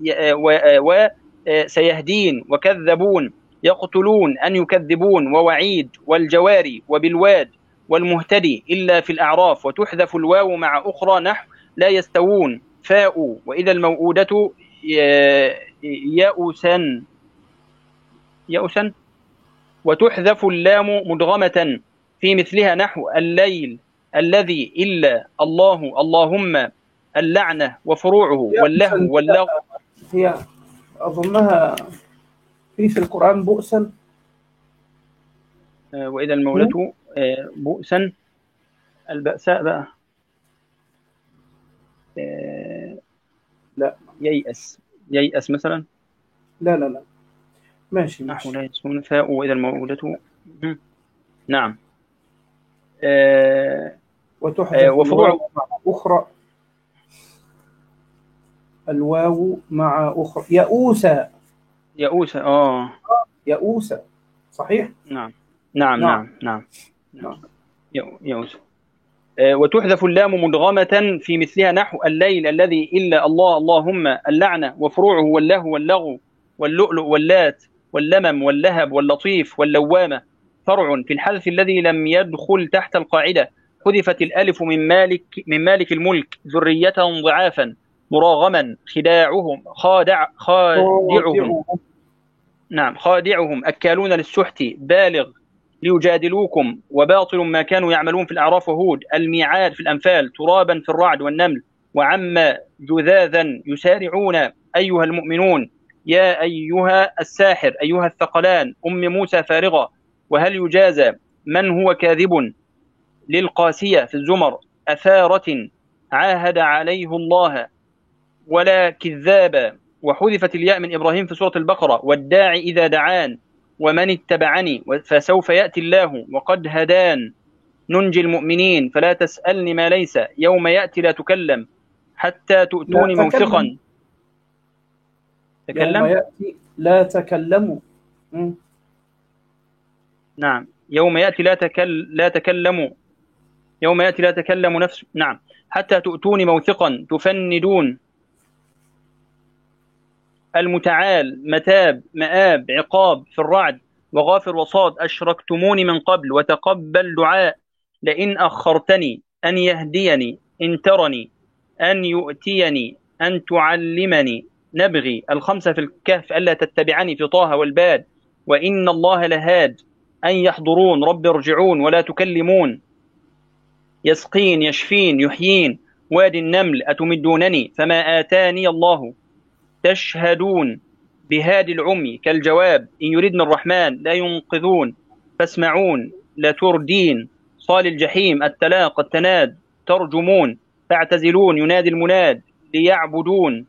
B: وسيهدين وكذبون يقتلون أن يكذبون ووعيد والجواري وبالواد والمهتدي إلا في الأعراف وتحذف الواو مع أخرى نحو لا يستوون فاء وإذا الموؤودة يأسا يأسا. وتحذف اللام مدغمة في مثلها نحو الليل الذي إلا الله اللهم اللعنة وفروعه واللهو واللغو.
A: هي أظنها في في القرآن بؤسا.
B: آه وإذا المولة آه بؤسا، البأساء بقى آه
A: لا
B: ييأس، ييأس مثلا.
A: لا لا لا ماشي
B: نحو
A: ماشي.
B: لا يسمون فاء وإذا المولة. نعم. آه
A: وتحذف
B: آه وفروع
A: الواو مع أخرى، الواو مع أخرى. يئوسا.
B: يئوسا. آه
A: يئوسا صحيح.
B: نعم نعم
A: نعم
B: نعم نعم,
A: نعم.
B: نعم. يئوسا. آه وتحذف اللام مدغمة في مثلها نحو الليل الذي إلا الله اللهم اللعنة وفروعه واللهو واللغو واللؤلؤ واللات واللمم واللهب واللطيف واللوامة. فرع في الحذف الذي لم يدخل تحت القاعدة. حذفت الألف من مالك من مالك الملك ذرية ضعافا مراغما خداعهم خادع خادعهم. نعم خادعهم أكالون للسحت بالغ ليجادلوكم وباطل ما كانوا يعملون في الأعراف وهود. الميعاد في الأنفال ترابا في الرعد والنمل. وعم جذاذا يسارعون أيها المؤمنون يا أيها الساحر أيها الثقلان أم موسى فارغة. وهل يجازى من هو كاذب للقاسية في الزمر أثارة عاهد عليه الله ولا كذابا. وحذفت الياء من إبراهيم في سورة البقرة. والداعي إذا دعان ومن اتبعني فسوف يأتي الله وقد هدان ننجي المؤمنين فلا تسألني ما ليس يوم يأتي لا تكلم حتى تؤتوني
A: لا
B: موثقا.
A: تكلم. يوم يأتي لا تكلموا.
B: نعم يوم يأتي لا تكل لا تكلموا يوم يأتي لا تكلم نفس. نعم حتى تؤتوني موثقا تفندون. المتعال متاب مآب عقاب في الرعد. وغافر وصاد أشركتموني من قبل وتقبل دعاء لئن أخرتني أن يهديني إن ترني أن يؤتيني أن تعلمني نبغي. الخمسة في الكهف ألا تتبعني في طه والباد. وإن الله لهاد أن يحضرون رب ارجعون ولا تكلمون. يسقين يشفين يحيين وادي النمل أتمدونني فما آتاني الله. تشهدون بهادي العمي كالجواب إن يردنا الرحمن لا ينقذون. فاسمعون لا تردين صال الجحيم التلاق التناد ترجمون. تعتزلون ينادي المناد ليعبدون.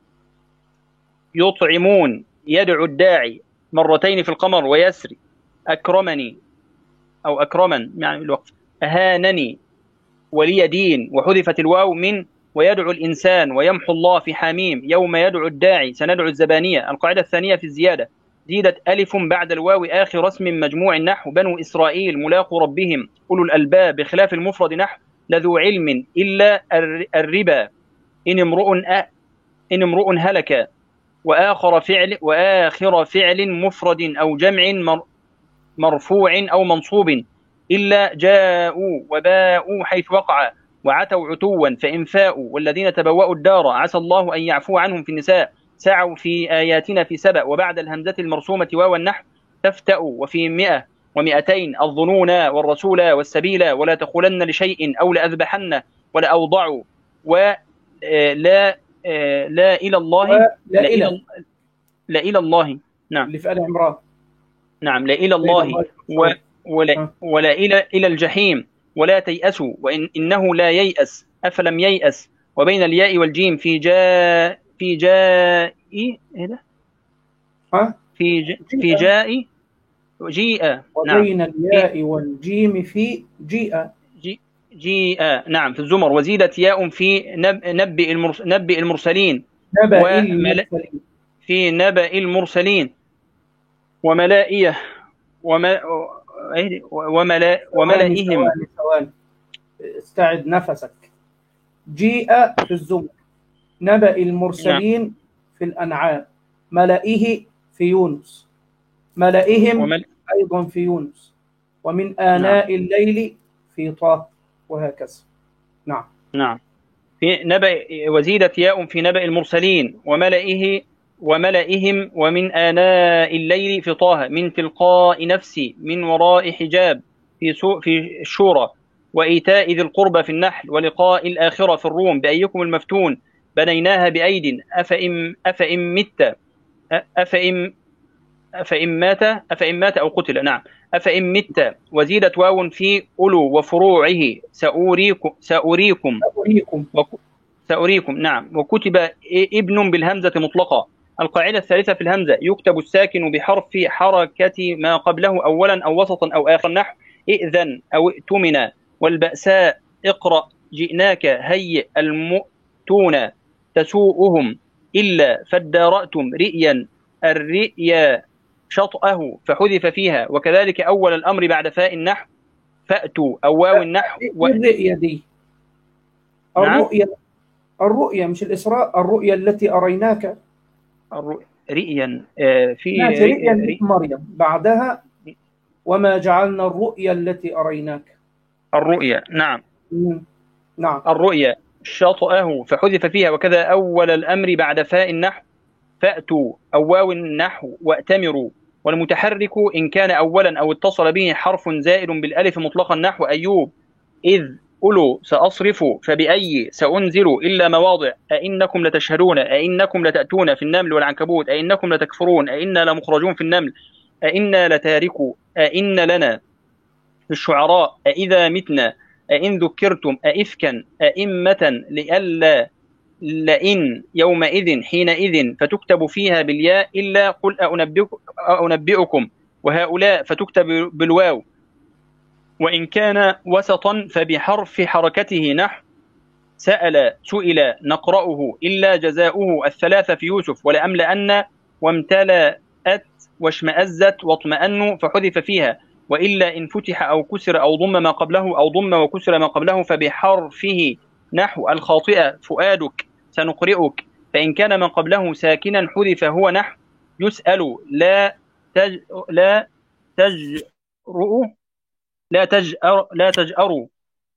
B: يطعمون يدعو الداعي مرتين في القمر ويسري. أكرمني أو أكرمن يعني الوقت. أهانني ولي دين. وحذفت الواو من ويدعو الإنسان ويمحو الله في حميم يوم يدعو الداعي سندعو الزبانية. القاعدة الثانية في الزيادة زيدت ألف بعد الواو آخر اسم مجموع النحو بنو إسرائيل ملاقوا ربهم أولو الألباب بخلاف المفرد نحو لذو علم إلا الربا إن امرؤ إن امرؤ هلك. وآخر فعل وآخر فعل مفرد أو جمع مرفوع أو منصوب إلا جاءوا وباءوا حيث وقع وعتوا عتوا فإن فاءوا. والذين تبوأوا الدار عسى الله أن يعفو عنهم في النساء سعوا في آياتنا في سبأ. وبعد الهمزة المرسومة واو النحو تفتأوا. وفي مئة ومئتين الظنون والرسول والسبيل ولا تقولن لشيء أو لأذبحن ولا أوضعوا ولا لا إلى الله
A: لا إلى
B: لا إلى الله. نعم
A: اللي في آل عمران.
B: نعم لا إلى الله و ولا, ولا إلى إلى الجحيم ولا تيأسوا وإن إنه لا ييأس أفلم ييأس. وبين الياء والجيم في جاء في جاء إيه ده
A: ها
B: في ج... في جاء جيء.
A: وبين نعم. الياء والجيم في جيء
B: جي... جيء. نعم في الزمر. وزيدت ياء في نب... نبئ المرس... نبئ المرسلين
A: نبأ ومل... المرسلين
B: في نبأ المرسلين. وملائية وما وملا وملائهم.
A: استعد نفسك. جيء في الزمر. نبأ المرسلين نعم. في الأنعام. ملائه في يونس. ملائهم ومل... أيضا في يونس. ومن آناء نعم. الليل في طه وهكذا. نعم
B: نعم في نبأ. وزيدت ياء في نبأ المرسلين وملئه وملئهم ومن آناء الليل في طه من تلقاء نفسي من وراء حجاب في سوء في الشورى وإيتاء ذي القربى في النحل ولقاء الآخرة في الروم بأيكم المفتون بنيناها بأيد أفإن أفإن مت أفإن أفإن مات أفإن مات أو قتل نعم أفإن مت وزيدت واو في أولو وفروعه سأريكم سأريكم
A: سأريكم
B: سأريكم نعم وكتب ابن بالهمزة مطلقة. القاعدة الثالثة في الهمزة يكتب الساكن بحرف حركة ما قبله أولا أو وسطا أو آخر نحو إئذن أو ائتمن والبأساء اقرأ جئناك هيئ المؤتون تسوءهم إلا فادارأتم رئيا الرئيا شطأه فحذف فيها وكذلك أول الأمر بعد فاء النحو فأتوا أو واو النحو
A: و... الرؤية دي الرؤية نعم؟ الرؤية مش الإسراء الرؤية التي أريناك
B: الرؤية رئيا آه في
A: رئيا رئي مريم بعدها وما جعلنا الرؤيا التي أريناك
B: الرؤيا نعم
A: مم. نعم
B: الرؤيا شطأه فحذف فيها وكذا أول الأمر بعد فاء النحو فأتوا أو واو النحو وأتمروا والمتحرك إن كان أولا أو اتصل به حرف زائد بالألف مطلقا نحو أيوب إذ أولو سأصرف فبأي سأنزل إلا مواضع أئنكم لتشهدون أئنكم لتأتون في النمل والعنكبوت أئنكم لتكفرون أئنا لمخرجون في النمل أئنا لتاركوا أئن لنا في الشعراء أئذا متنا أئن ذكرتم أئفكا أئمة لئلا لئن يومئذ حينئذ فتكتب فيها بالياء إلا قل أنبئكم وهؤلاء فتكتب بالواو وإن كان وسطا فبحرف حركته نحو سأل سئل نقرأه إلا جزاؤه الثلاثة في يوسف ولأملأن وامتلأت واشمأزت واطمأنوا فحذف فيها وإلا إن فتح أو كسر أو ضم ما قبله أو ضم وكسر ما قبله فبحرفه نحو الخاطئة فؤادك سنقرئك فإن كان ما قبله ساكنا حذف هو نحو يسأل لا تج لا تجرؤ لا تجأر لا تجأروا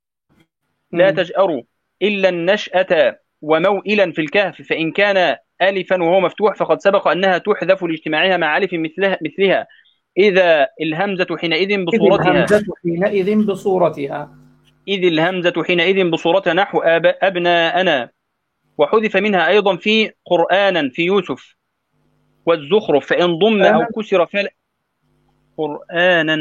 B: لا تجأروا إلا النشأة وموئلا في الكهف فإن كان ألفا وهو مفتوح فقد سبق أنها تحذف لاجتماعها مع ألف مثلها, مثلها إذا الهمزة حينئذ بصورتها
A: إذ الهمزة حينئذ بصورتها
B: إذ الهمزة حينئذ بصورتها نحو أب أبناءنا وحذف منها أيضا في قرآنا في يوسف والزخرف فإن ضم أو كسر فلا قرآنا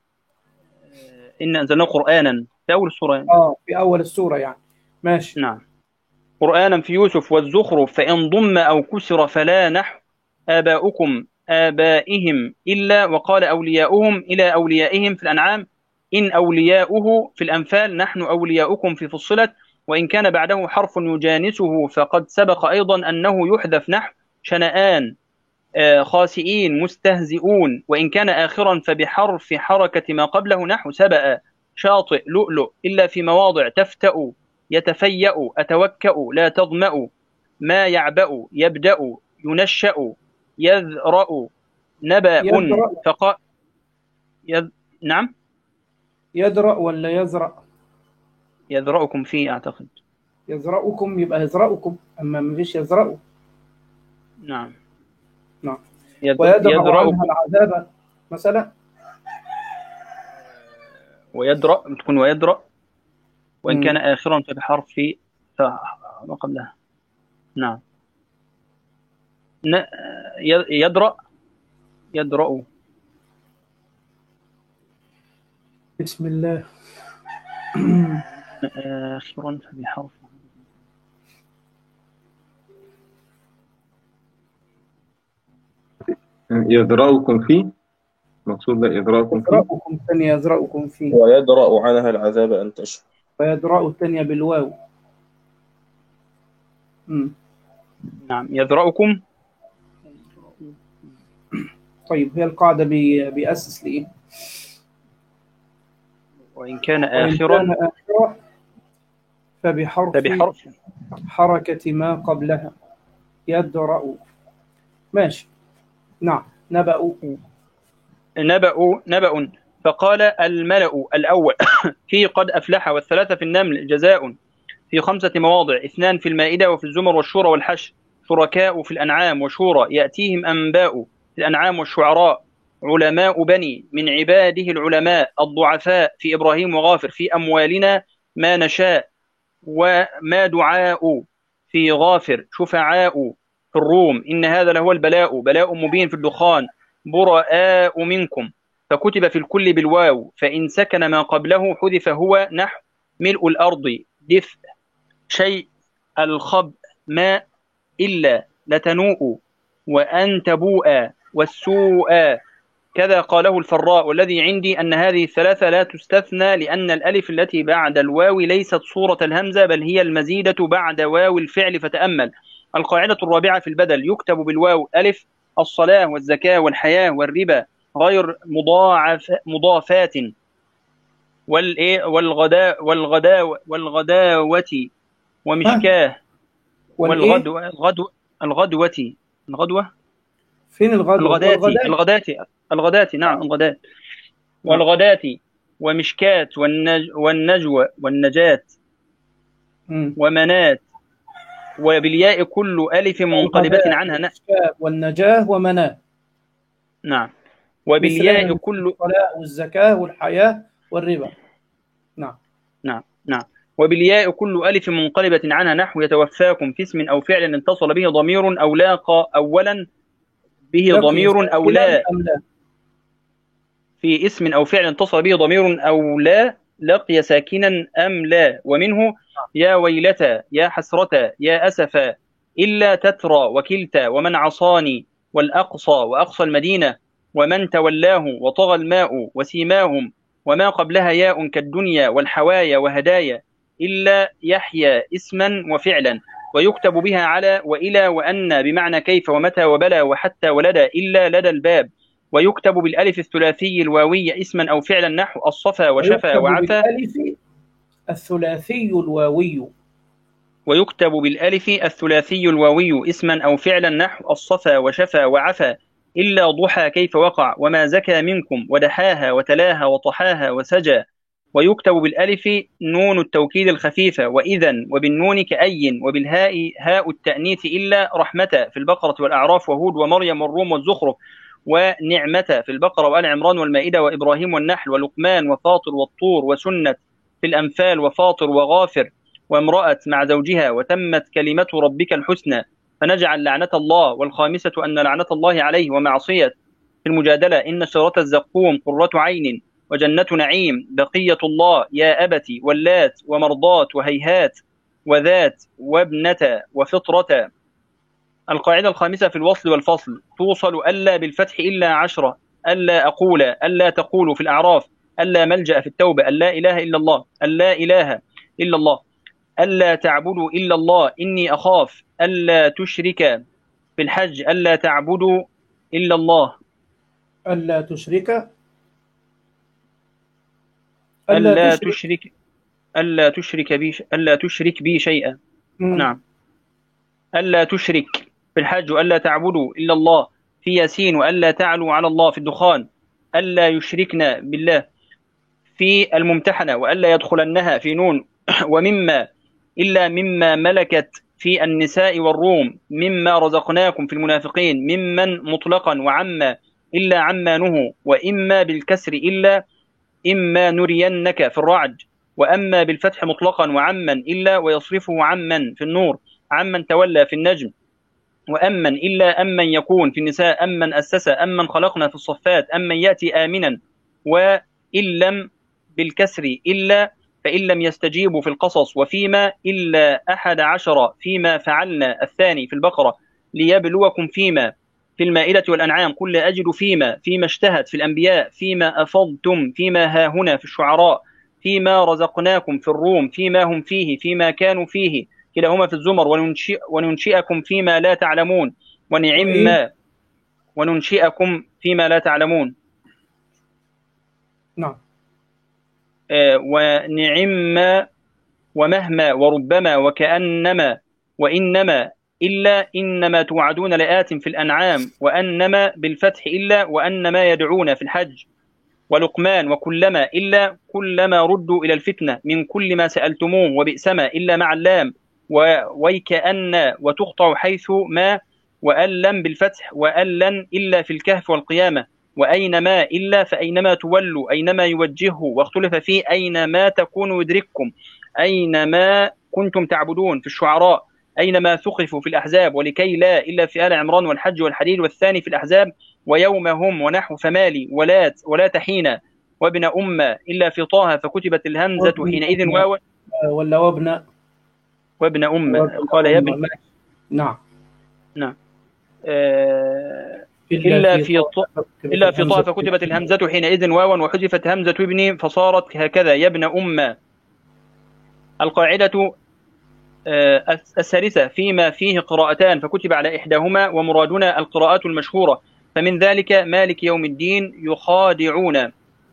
B: إن أنزلنا قرآنا في أول السورة يعني.
A: آه في أول السورة يعني ماشي
B: نعم قرآنا في يوسف والزخرف فإن ضم أو كسر فلا نحو آباؤكم آبائهم إلا وقال أولياؤهم إلى أوليائهم في الأنعام إن أولياؤه في الأنفال نحن أولياؤكم في فصلت وإن كان بعده حرف يجانسه فقد سبق أيضا أنه يحذف نحو شنآن خاسئين مستهزئون وإن كان آخرا فبحرف حركة ما قبله نحو سبأ شاطئ لؤلؤ إلا في مواضع تفتأ يتفيأ أتوكأ لا تظمأ ما يعبأ يبدأ ينشأ يذرأ نبأ فق يذ... نعم
A: يدرأ ولا يزرع
B: يذرأكم فيه أعتقد
A: يزرأكم يبقى يزرأكم أما ما فيش يزرأوا
B: نعم
A: نعم
B: يد...
A: ويدرأ عنها العذاب مثلا
B: ويدرأ تكون ويدرأ وإن م. كان آخرا فبحرف في ما قبلها نعم ن... يدرأ يدرأ
A: بسم الله
B: آخرا فبحرف
D: يدرأكم فيه مقصود لا يدرأكم فيه
A: يدرأكم ثانية يزرأكم فيه
D: ويدرأ عنها العذاب أن تشهد
A: ويدرأ الثانية بالواو
B: م. نعم يدرأكم
A: طيب هي القاعدة بي... بيأسس لإيه
B: وإن كان آخرا
A: وإن كان آخرا فبحرف,
B: فبحرف
A: حركة ما قبلها يدرأ ماشي نعم نبأ
B: نبأ نبأ فقال الملأ الأول في قد أفلح والثلاثة في النمل جزاء في خمسة مواضع اثنان في المائدة وفي الزمر والشورى والحشر شركاء في الأنعام وشورى، يأتيهم أنباء في الأنعام والشعراء، علماء بني من عباده العلماء الضعفاء في إبراهيم وغافر، في أموالنا ما نشاء، وما دعاء في غافر، شفعاء في الروم، إن هذا لهو البلاء، بلاء مبين في الدخان، براء منكم، فكتب في الكل بالواو، فإن سكن ما قبله حذف هو، نحو ملء الأرض دفء شيء الخب ماء إلا لتنوء وأن تبوء والسوء، كذا قاله الفراء. والذي عندي أن هذه الثلاثة لا تستثنى، لأن الألف التي بعد الواو ليست صورة الهمزة، بل هي المزيدة بعد واو الفعل. فتأمل القاعدة الرابعة في البدل: يكتب بالواو ألف الصلاة والزكاة والحياة والربا غير مضاعف مضافات، والغداء والغداء والغداوة ومشكاه والغدو الغدو الغدوة الغدوة
A: فين الغدوة؟
B: الغداتي الغداتي الغداتي نعم الغدات والغداتي ومشكات والنج والنجوى والنجاة ومنات، وبالياء كل ألف منقلبة عنها ن...
A: والنجاة ومنات.
B: نعم. وبالياء كل
A: الصلاة والزكاة والحياة والربا. نعم
B: نعم نعم. وبالياء كل ألف منقلبة عنها، نحو يتوفاكم، في اسم أو فعل اتصل به ضمير أو لاقى أولا به ضمير أو لا، في اسم أو فعل اتصل به ضمير أو لا لقي ساكنا أم لا. ومنه يا ويلتا، يا حسرتا، يا أسفا، إلا تترى وكلتا، ومن عصاني، والأقصى وأقصى المدينة، ومن تولاه، وطغى الماء، وسيماهم، وما قبلها ياء كالدنيا والحوايا وهدايا، إلا يحيى اسما وفعلا، ويكتب بها على وإلى وأن بمعنى كيف ومتى وبلى وحتى ولدى، إلا لدى الباب. ويكتب بالألف الثلاثي الواوي اسما أو فعلا، نحو الصفا وشفا وعفا.
A: بالألف الثلاثي الواوي
B: ويكتب بالألف الثلاثي الواوي اسما أو فعلا، نحو الصفا وشفا وعفا، إلا ضحى كيف وقع، وما زكى منكم، ودحاها وتلاها وطحاها وسجى. ويكتب بالألف نون التوكيد الخفيفة وإذن، وبالنون كأي، وبالهاء هاء التأنيث، إلا رحمة في البقرة والأعراف وهود ومريم والروم والزخرف، ونعمة في البقرة وآل عمران والمائدة وإبراهيم والنحل ولقمان وفاطر والطور وسنة في الأنفال وفاطر وغافر، وامرأة مع زوجها، وتمت كلمة ربك الحسنى، فنجعل لعنة الله. والخامسة أن لعنة الله عليه ومعصية في المجادلة، إن شجرة الزقوم قرة عين وجنة نعيم، بقية الله، يا أبتي، واللات ومرضات وهيهات وذات وابنة وفطرة. القاعدة الخامسة في الوصل والفصل: توصل ألا بالفتح إلا عشرة، ألا أقول، ألا تقول في الأعراف، ألا ملجأ في التوبة، ألا إله إلا الله، ألا إله إلا الله، ألا تعبدوا إلا الله، إني أخاف، ألا تشرك في الحج، ألا تعبدوا إلا الله،
A: ألا تشرك
B: ألا, ألا تشرك ألا تشرك بي ألا تشرك بي شيئا. مم. نعم. ألا تشرك في الحج، وألا تعبدوا إلا الله في ياسين، وألا تعلوا على الله في الدخان، ألا يشركنا بالله في الممتحنة، وألا يدخلنها في نون، ومما إلا مما ملكت في النساء والروم، مما رزقناكم في المنافقين، ممن مطلقا، وعما إلا عما نهوا، وإما بالكسر إلا إما نرينك في الرعد، وأما بالفتح مطلقا، وعما إلا ويصرفه عمن في النور، عمن تولى في النجم، وأمن إلا أمن يكون في النساء، أمن أسس، أمن خلقنا في الصفات، أمن يأتي آمنا، وإن لم بالكسر إلا، فإن لم يستجيبوا في القصص، وفيما إلا أحد عشر، فيما فعلنا الثاني في البقرة، ليبلوكم فيما في المائدة والأنعام، قل لا أجد فيما فيما اشتهت في الأنبياء، فيما أفضتم، فيما هاهنا في الشعراء، فيما رزقناكم في الروم، فيما هم فيه، فيما كانوا فيه، كلاهما في الزمر، وننشئ وننشئكم فيما لا تعلمون، ونعم وننشئكم فيما لا تعلمون.
A: نعم.
B: آه ونعم ومهما وربما وكأنما وإنما إلا إنما توعدون لآت في الأنعام، وأنما بالفتح إلا، وأنما يدعون في الحج، ولقمان وكلما إلا كلما ردوا إلى الفتنة من كل ما سألتموه، وبئسما إلا مع اللام، ويكأن وتقطع حيث ما وألم بالفتح وألن إلا في الكهف والقيامة وأينما إلا فأينما تولوا أينما يوجهه واختلف فيه أينما تكونوا يدرككم أينما كنتم تعبدون في الشعراء أينما ثقفوا في الأحزاب ولكي لا إلا في آل عمران والحج والحديد والثاني في الأحزاب ويوم هم ونحو فمالي ولا ولا تحين وابن أمة إلا في طه فكتبت الهمزة حينئذ واو
A: ولا وابن
B: وابن أمة قال يا ابن
A: نعم
B: نعم آه إلا في طه إلا في طه فكتبت الهمزة حينئذ واوا وحذفت همزة ابن فصارت هكذا يا ابن أمة. القاعدة آه الثالثة فيما فيه قراءتان فكتب على إحداهما ومرادنا القراءات المشهورة فمن ذلك مالك يوم الدين يخادعون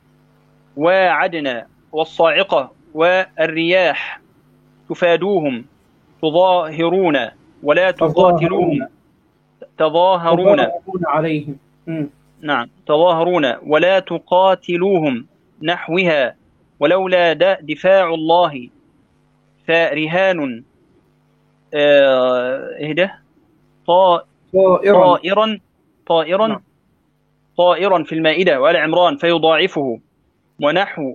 B: وعدنا والصاعقة والرياح تفادوهم تظاهرون ولا تقاتلوهم تظاهرون
A: عليهم
B: نعم تظاهرون ولا تقاتلوهم نحوها ولولا دفاع الله فرهان اهده طائرا طائرا طائرا في المائدة وآل عمران فيضاعفه ونحو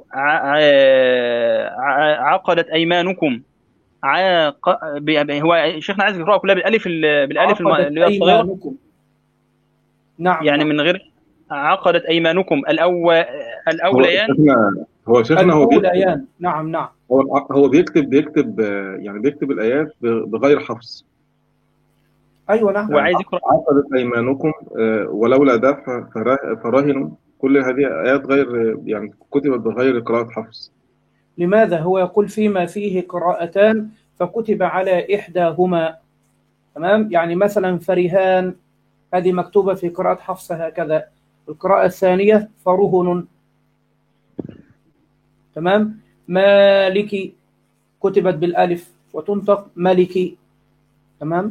B: عقدت أيمانكم عاق هو شيخنا عايز يقرأ كلها بالالف بالالف اللي هي الصغيره
A: نعم
B: يعني من غير عقدت ايمانكم الاول الاوليان
D: هو شيخنا هو
A: الاوليان نعم نعم
D: هو هو بيكتب بيكتب يعني بيكتب الايات بغير حفظ.
A: ايوه نعم
B: وعايز يقرأ
D: عقدت ايمانكم ولولا دفع فراهن كل هذه ايات غير يعني كتبت بغير قراءه حفظ.
A: لماذا؟ هو يقول فيما فيه قراءتان فكتب على إحداهما تمام. يعني مثلا فرهان هذه مكتوبة في قراءة حفص هكذا. القراءة الثانية فرهن تمام. مالكي كتبت بالألف وتنطق مالكي تمام.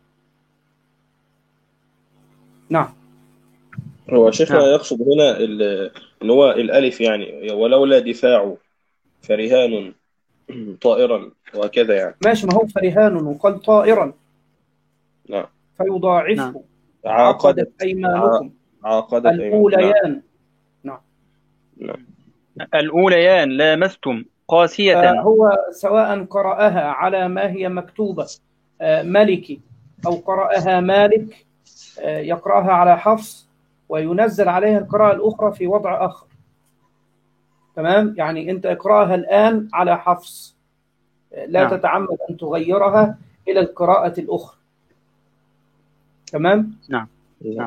A: نعم
E: هو شيخنا نعم. يقصد هنا ان هو الألف يعني ولولا دفاع فرهان طائرا وهكذا يعني
A: ماشي. ما هو فرهان وقال طائرا
E: نعم
A: فيضاعفه
B: نعم.
A: عقدت أيمانكم
E: عقدت
A: الأوليان
E: نعم. نعم
B: الأوليان لامستم قاسية.
A: هو سواء قرأها على ما هي مكتوبة ملكي أو قرأها مالك يقرأها على حفص وينزل عليها القراءة الأخرى في وضع آخر تمام. يعني أنت اقرأها الآن على حفص لا نعم. تتعمد أن تغيرها إلى القراءة الأخرى تمام.
B: نعم نعم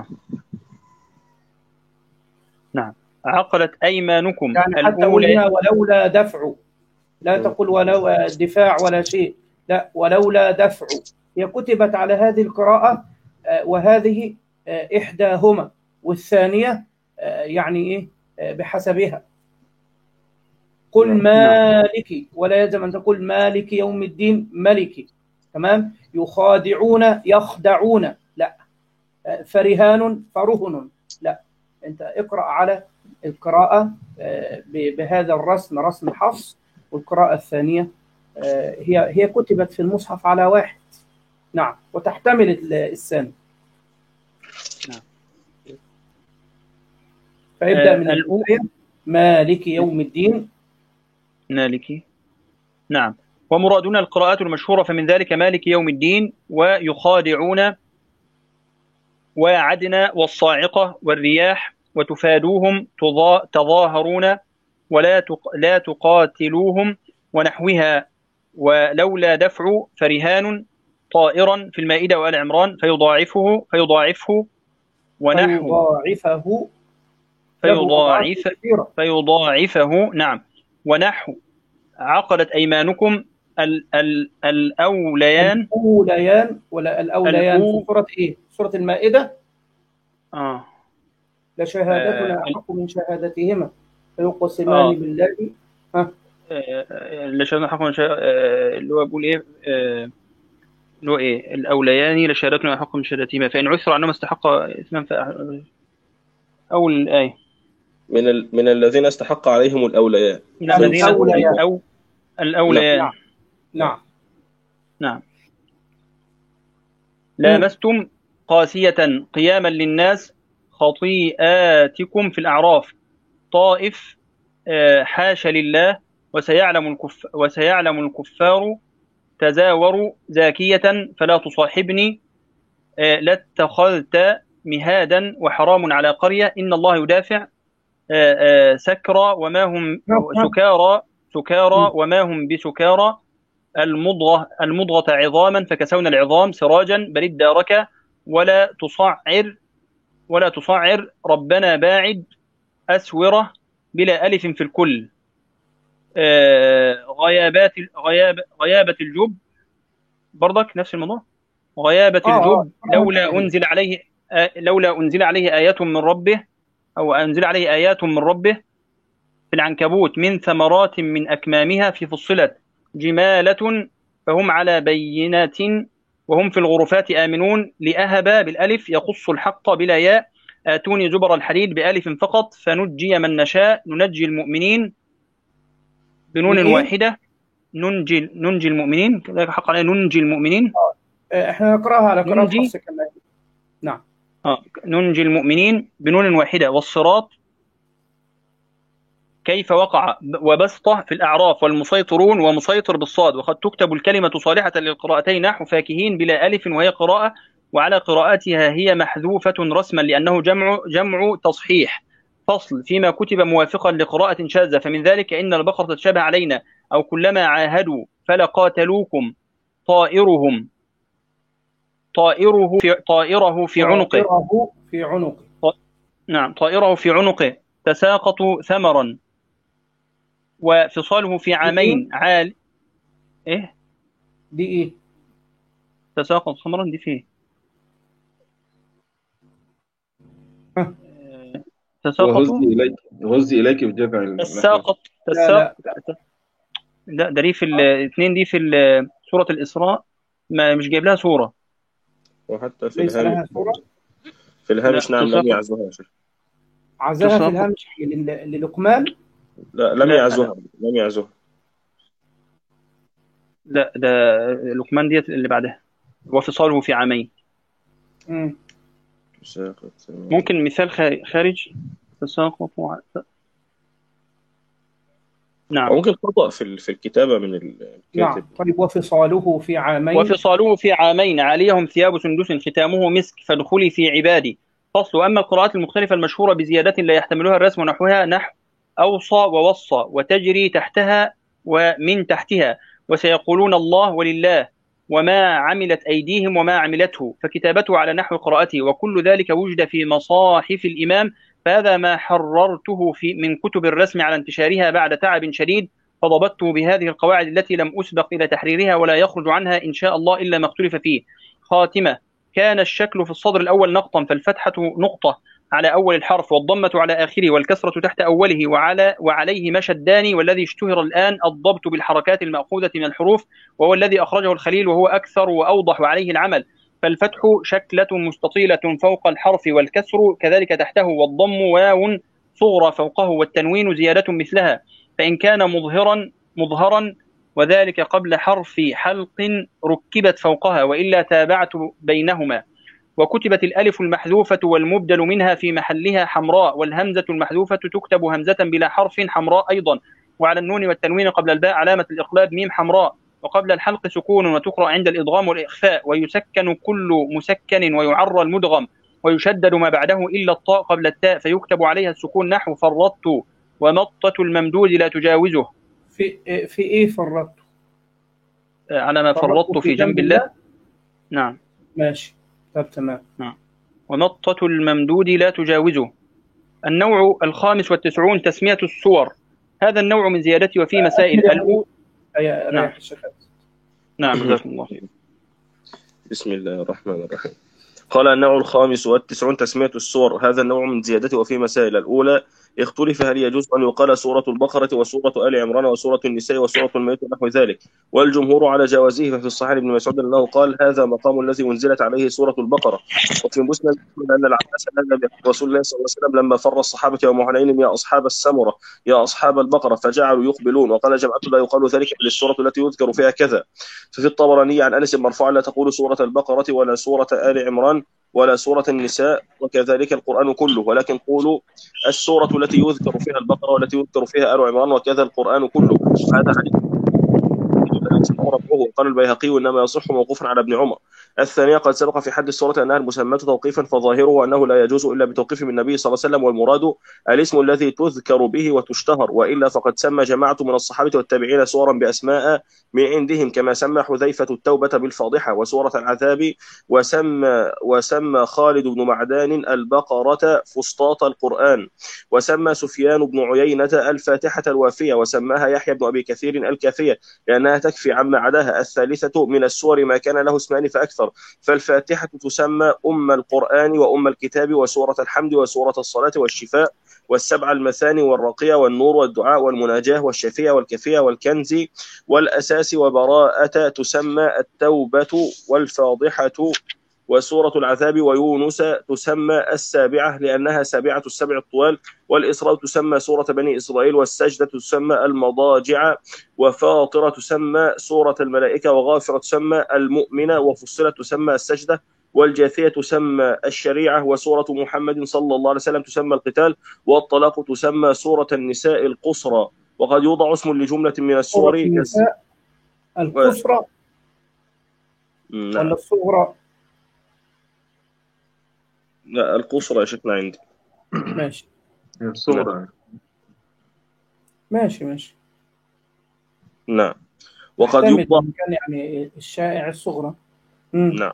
B: نعم. عقدت أيمانكم
A: يعني حتى قلنا ولولا دفع لا تقول ولو دفاع ولا شيء لا ولولا دفع هي كتبت على هذه القراءة وهذه إحداهما والثانية يعني إيه بحسبها. قل مالكي ولا يلزم أن تقول مالك يوم الدين ملكي تمام. يخادعون يخدعون لا. فرهان فرهن لا. أنت اقرأ على القراءة بهذا الرسم رسم حفص والقراءة الثانية هي هي كتبت في المصحف على واحد نعم وتحتمل الثاني
B: نعم.
A: فيبدأ من الأولى مالك يوم الدين
B: مالكي نعم. ومرادنا القراءات المشهورة فمن ذلك مالك يوم الدين ويخادعون وعدنا والصاعقة والرياح وتفادوهم تظاهرون ولا لا تقاتلوهم ونحوها ولولا دفع فرهان طائرا في المائدة وآل عمران فيضاعفه فيضاعفه ونحو
A: فيضاعفه
B: فيضاعف فيضاعفه نعم. ونحو عقدت أيمانكم ال ال الأوليان
A: الأوليان ولا الأوليان في سورة إيه؟ سورة المائدة
B: آه
A: لشهادتنا أحق من شهادتهما فيقسمان آه. بالله ها
B: لشهادتنا أحق من شهادتهما اللي هو بيقول إيه آه. اللي هو إيه الأوليان لشهادتنا أحق من شهادتهما فإن عثر عنهما استحق إثما أول الآية
E: من ال... من الذين استحق عليهم الأوليان
B: من الذين أو الأوليان
A: نعم نعم
B: نعم. لامستم قاسية قياما للناس خطيئاتكم في الأعراف طائف حاشا لله وسيعلم الكف وسيعلم الكفار تزاوروا زاكية فلا تصاحبني لاتخذت مهادا وحرام على قرية إن الله يدافع سكرى وما هم سكارى سكارى وما هم بسكارى المضغة المضغة عظاما فكسونا العظام سراجا بل ادارك ولا تصعر ولا تصعر ربنا باعد أسورة بلا ألف في الكل غيابات غياب غيابة الجب برضك نفس الموضوع غيابة الجب لولا أنزل عليه لولا أنزل عليه آيات من ربه أو أنزل عليه آيات من ربه في العنكبوت من ثمرات من أكمامها في فصلت جمالة فهم على بينات وهم في الغرفات آمنون لأهب بالألف يقص الحق بلا ياء آتوني زبر الحديد بألف فقط فنجي من نشاء ننجي المؤمنين بنون واحدة ننجي ننجي المؤمنين كذلك حق علينا ننجي المؤمنين
A: احنا نقراها على قراءة حفص كمان. نعم
B: اه ننجي المؤمنين بنون واحدة والصراط كيف وقع وبسطة في الأعراف والمسيطرون ومسيطر بالصاد وقد تكتب الكلمة صالحة للقراءتين نحو فاكهين بلا ألف وهي قراءة وعلى قراءتها هي محذوفة رسما لأنه جمع جمع تصحيح فصل فيما كتب موافقا لقراءة شاذة فمن ذلك إن البقرة تشابه علينا أو كلما عاهدوا فلقاتلوكم طائرهم طائره في طائره في عنقه
A: طائره في عنقه
B: نعم طائره في عنقه تساقط ثمرا وفصاله في عامين عال ايه
A: دي ايه
B: تساقط ثمرا دي فيه تساقط
D: وهزي إليك وهزي إليك بجذع
B: تساقط تساقط لا ده دي في الاثنين دي في سورة الإسراء ما مش جايب لها سورة
E: وحتى في الهامش في الهامش نعم لم يعزوها
A: عزاها في الهامش للقمان
E: لا لم يعزوها لم يعزوها
B: لا ده لقمان ديت اللي بعدها وفصاله في عامين.
A: امم
B: ممكن مثال خارج تساقط و... نعم
E: ممكن خطأ في في الكتابة من الكاتب.
A: نعم طيب وفصاله في عامين
B: وفصاله في عامين عليهم ثياب سندس ختامه مسك فادخلي في عبادي فصل. أما القراءات المختلفة المشهورة بزيادات لا يحتملها الرسم ونحوها نحو أوصى ووصى وتجري تحتها ومن تحتها وسيقولون الله ولله وما عملت أيديهم وما عملته فكتابته على نحو قراءته وكل ذلك وجد في مصاحف الإمام فهذا ما حررته في من كتب الرسم على انتشارها بعد تعب شديد فضبطته بهذه القواعد التي لم أسبق إلى تحريرها ولا يخرج عنها إن شاء الله إلا ما اختلف فيه. خاتمة. كان الشكل في الصدر الأول نقطا فالفتحة نقطة على أول الحرف والضمة على آخره والكسرة تحت أوله وعلى وعليه مشى الداني والذي اشتهر الآن الضبط بالحركات المأخوذة من الحروف وهو الذي أخرجه الخليل وهو أكثر وأوضح وعليه العمل. فالفتح شكلة مستطيلة فوق الحرف والكسر كذلك تحته والضم واو صغرى فوقه والتنوين زيادة مثلها فإن كان مظهرا مظهرا وذلك قبل حرف حلق ركبت فوقها وإلا تابعت بينهما. وكتبت الألف المحذوفة والمبدل منها في محلها حمراء والهمزة المحذوفة تكتب همزة بلا حرف حمراء أيضا وعلى النون والتنوين قبل الباء علامة الإقلاب ميم حمراء وقبل الحلق سكون وتقرأ عند الإضغام والإخفاء ويسكن كل مسكن ويعر المدغم ويشدد ما بعده إلا الطاء قبل التاء فيكتب عليها السكون نحو فرطت ومطة الممدود لا تجاوزه.
A: في في إيه فرطت؟
B: على ما فرطت في جنب الله. الله نعم
A: ماشي طب تمام.
B: نعم. ومطة الممدود لا تجاوزه. النوع الخامس والتسعون تسمية الصور. هذا النوع من زيادته وفي مسائل الأول.
A: نعم
B: نعم جزاكم الله خير.
E: بسم الله الرحمن الرحيم. قال النوع الخامس والتسعون تسمية الصور. هذا النوع من زيادته وفي مسائل الأولى اختلف هل يجوز أن يقال سورة البقرة وسورة آل عمران وسورة النساء وسورة المائدة ونحو ذلك، والجمهور على جوازه. ففي الصحيح ابن مسعود أنه قال هذا مقام الذي أنزلت عليه سورة البقرة. وفي مسلم أن العباس نادى برسول الله صلى الله عليه وسلم لما فر الصحابة يوم حنين يا أصحاب السمرة يا أصحاب البقرة، فجعلوا يقبلون، وقال جماعة لا يقال ذلك للسورة التي يذكر فيها كذا. ففي الطبراني عن أنس مرفوعا لا تقول سورة البقرة ولا سورة آل عمران ولا سورة النساء وكذلك القرآن كله، ولكن قولوا السورة التي يذكر فيها البقرة والتي يذكر فيها آل عمران وكذا القرآن كله. هذا حديث قال البيهقي إنما يصح موقوفا على ابن عمر. الثانية قد سبق في حد السورة أنها المسمى توقيفا، فظاهره أنه لا يجوز إلا بتوقيف من النبي صلى الله عليه وسلم، والمراد الاسم الذي تذكر به وتشتهر، وإلا فقد سمى جماعة من الصحابة والتابعين سورا بأسماء من عندهم، كما سمى حذيفة التوبة بالفاضحة وسورة العذاب، وسمى وسمى خالد بن معدان البقرة فسطاط القرآن، وسمى سفيان بن عيينة الفاتحة الوافية، وسماها يحيى بن أبي كثير الكافية لأنها تكفي عما عداها. الثالثة من السور ما كان له اسمان فأكثر، فالفاتحة تسمى أم القرآن وأم الكتاب وسورة الحمد وسورة الصلاة والشفاء والسبع المثاني والرقية والنور والدعاء والمناجاة والشفيع والكفية والكنز والأساس وبراءة تسمى التوبة والفاضحة وسورة العذاب، ويونس تسمى السابعة لأنها سابعة السبع الطوال، والإسراء تسمى سورة بني إسرائيل، والسجدة تسمى المضاجع، وفاطرة تسمى سورة الملائكة، وغافرة تسمى المؤمنة، وفصلة تسمى السجدة، والجاثية تسمى الشريعة، وسورة محمد صلى الله عليه وسلم تسمى القتال، والطلاق تسمى سورة النساء القصرى. وقد يوضع اسم لجملة من السور
A: النساء القصرى ولا الصغرى؟
E: لا القصرى يا شيخنا عندي.
A: ماشي
D: الصغرى.
A: ماشي ماشي
E: نعم. وقد يوضع
A: كان يعني الشائع الصغرى.
E: نعم.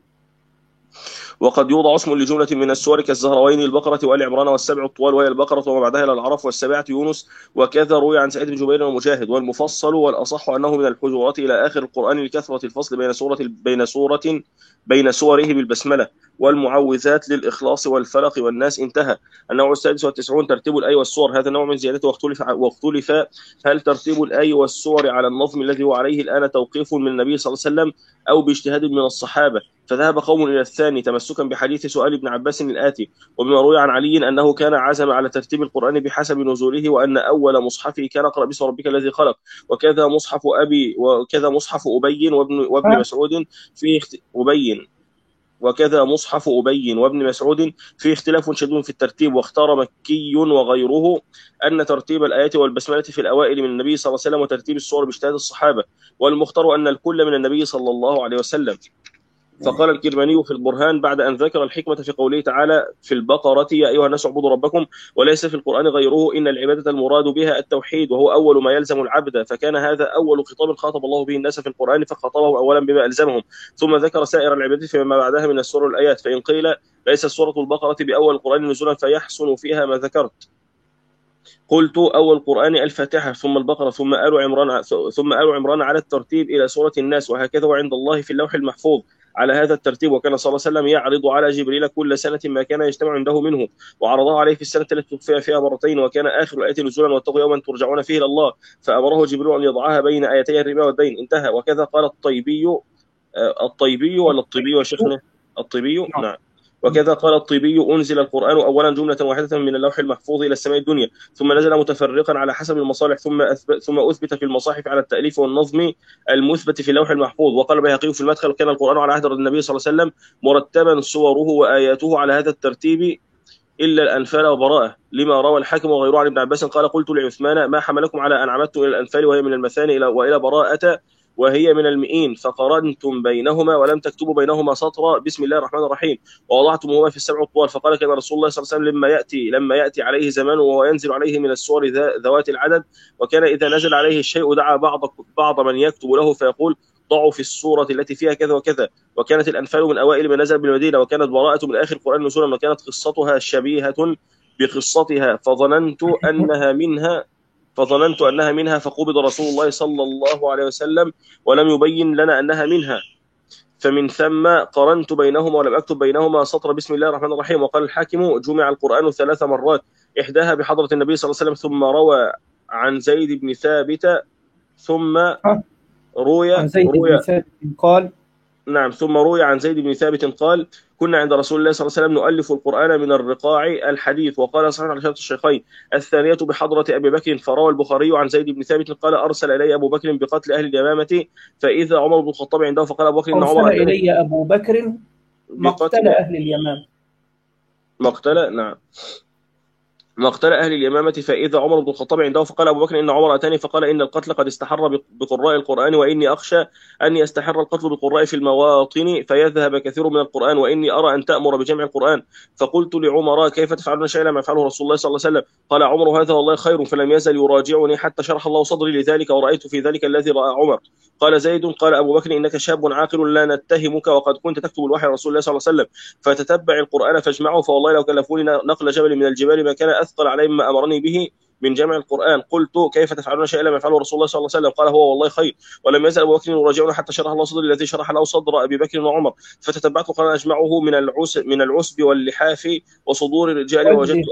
E: وقد يوضع اسم لجملة من السور كالزهروين البقرة وآل عمران والسبع الطوال وهي البقرة وما بعدها إلى الأعراف، والسبعة يونس، وكذا روي عن سعيد بن جبير ومجاهد. والمفصل والأصح أنه من الحجرات إلى آخر القرآن لكثرة الفصل بين سورة بين سورة بين سوره بالبسملة، والمعوذات للإخلاص والفلق والناس انتهى. النوع السادس والتسعون ترتيب الآي والسور، هذا نوع من زيادته، واختلف واختلف هل ترتيب الآي والسور على النظم الذي هو عليه الآن توقيف من النبي صلى الله عليه وسلم أو باجتهاد من الصحابة، فذهب قوم إلى الثاني تمسكا بحديث سؤال ابن عباس الآتي، وبما روي عن علي أنه كان عزم على ترتيب القرآن بحسب نزوله، وأن أول مصحفه كان اقرأ باسم ربك الذي خلق، وكذا مصحف أبي وكذا مصحف أبي وابن, وابن مسعود في أبي وكذا مصحف أبي وابن مسعود في اختلاف شديد في الترتيب. واختار مكي وغيره أن ترتيب الآيات والبسملة في الأوائل من النبي صلى الله عليه وسلم وترتيب السور باجتهاد الصحابة، والمختار أن الكل من النبي صلى الله عليه وسلم. فقال الكرماني في البرهان بعد أن ذكر الحكمة في قوله تعالى في البقرة يا أيها الناس اعبدوا ربكم وليس في القرآن غيره، إن العبادة المراد بها التوحيد وهو أول ما يلزم العبد، فكان هذا أول خطاب خاطب الله به الناس في القرآن فخاطبهم أولا بما ألزمهم، ثم ذكر سائر العبادات فيما بعدها من السور والآيات. فإن قيل ليس سورة البقرة بأول القرآن نزولا فيحسن فيها ما ذكرت، قلت أول القرآن الفاتحة ثم البقرة ثم آل عمران ثم آل عمران على الترتيب إلى سورة الناس، وهكذا وعند الله في اللوح المحفوظ على هذا الترتيب. وكان صلى الله عليه وسلم يعرض على جبريل كل سنة ما كان يجتمع عنده منه، وعرضه عليه في السنة التي توفي فيها مرتين، وكان آخر الآية نزولا واتقوا يوما ترجعون فيه إلى الله، فأمره جبريل أن يضعها بين آيتي الربا والدين انتهى. وكذا قال الطيبي الطيبي ولا الطيبي يا شيخنا الطيبي نعم. وكذا قال الطيبي أنزل القرآن أولا جملة واحدة من اللوح المحفوظ إلى السماء الدنيا، ثم نزل متفرقا على حسب المصالح، ثم أثبت ثم أثبت في المصاحف على التأليف والنظم المثبت في اللوح المحفوظ. وقال البيهقي في المدخل كان القرآن على عهد النبي صلى الله عليه وسلم مرتبا سوره وآياته على هذا الترتيب إلا الأنفال وبراءة، لما روى الحاكم وغيره عن ابن عباس قال قلت لعثمان ما حملكم على أن عمدتم إلى الأنفال وهي من المثاني وإلى براءة وهي من المئين فقرنتم بينهما ولم تكتبوا بينهما سطرا بسم الله الرحمن الرحيم ووضعتموهما في السبع الطوال. فقال كان رسول الله صلى الله عليه وسلم لما يأتي لما يأتي عليه زمان وهو ينزل عليه من السور ذوات العدد، وكان إذا نزل عليه الشيء دعا بعض بعض من يكتب له فيقول ضعوا في السورة التي فيها كذا وكذا. وكانت الأنفال من أوائل ما نزل بالمدينة، وكانت براءة من آخر القرآن نزولا، وكانت قصتها شبيهة بقصتها فظننت أنها منها فظننت أنها منها فقبض رسول الله صلى الله عليه وسلم ولم يبين لنا أنها منها. فمن ثم قرنت بينهما ولم أكتب بينهما سطر بسم الله الرحمن الرحيم. وقال الحاكم جمع القرآن ثلاث مرات، إحداها بحضرة النبي صلى الله عليه وسلم، ثم روى عن زيد بن ثابت ثم روي
A: عن زيد
E: روي
A: بن ثابت قال
E: نعم ثم روي عن زيد بن ثابت قال كنا عند رسول الله صلى الله عليه وسلم نؤلف القرآن من الرقاع الحديث. وقال صحيح على شرط الشيخين. الثانية بحضرة أبي بكر، فروى البخاري عن زيد بن ثابت قال أرسل إلي أبو بكر بقتل أهل اليمامة، فإذا عمر بن الخطاب عنده فقال أبو بكر إن عمر
A: أرسل إلي أبو بكر مقتل أهل اليمامة
E: مقتل نعم مقتل أهل اليمامة، فإذا عمر بن الخطاب عنده فقال أبو بكر إن عمر أتاني فقال إن القتل قد استحر بقراء القرآن، وإني أخشى أن يستحر القتل بالقراء في المواطن فيذهب كثير من القرآن، وإني أرى أن تأمر بجمع القرآن. فقلت لعمر كيف تفعلون شيئا ما يفعله رسول الله صلى الله عليه وسلم؟ قال عمر هذا والله خير، فلم يزل يراجعني حتى شرح الله صدري لذلك، ورأيت في ذلك الذي رأى عمر. قال زيد قال أبو بكر إنك شاب عاقل لا نتهمك، وقد كنت تكتب الوحي رسول الله صلى الله عليه وسلم، فتتبع القرآن فاجمعه، فوالله لو كلفوني نقل جبل من الجبال ما كان أثقل علي مما أمرني به من جمع القرآن. قلت كيف تفعلون شيئا لم يفعله رسول الله صلى الله عليه وسلم؟ قال هو والله خير، ولم يزل أبو بكر يراجعون حتى شرح الله صدري الذي شرح له صدر أبي بكر وعمر، فتتبعت القرآن أجمعه من العس من العسب واللحاف وصدور الرجال ووجدت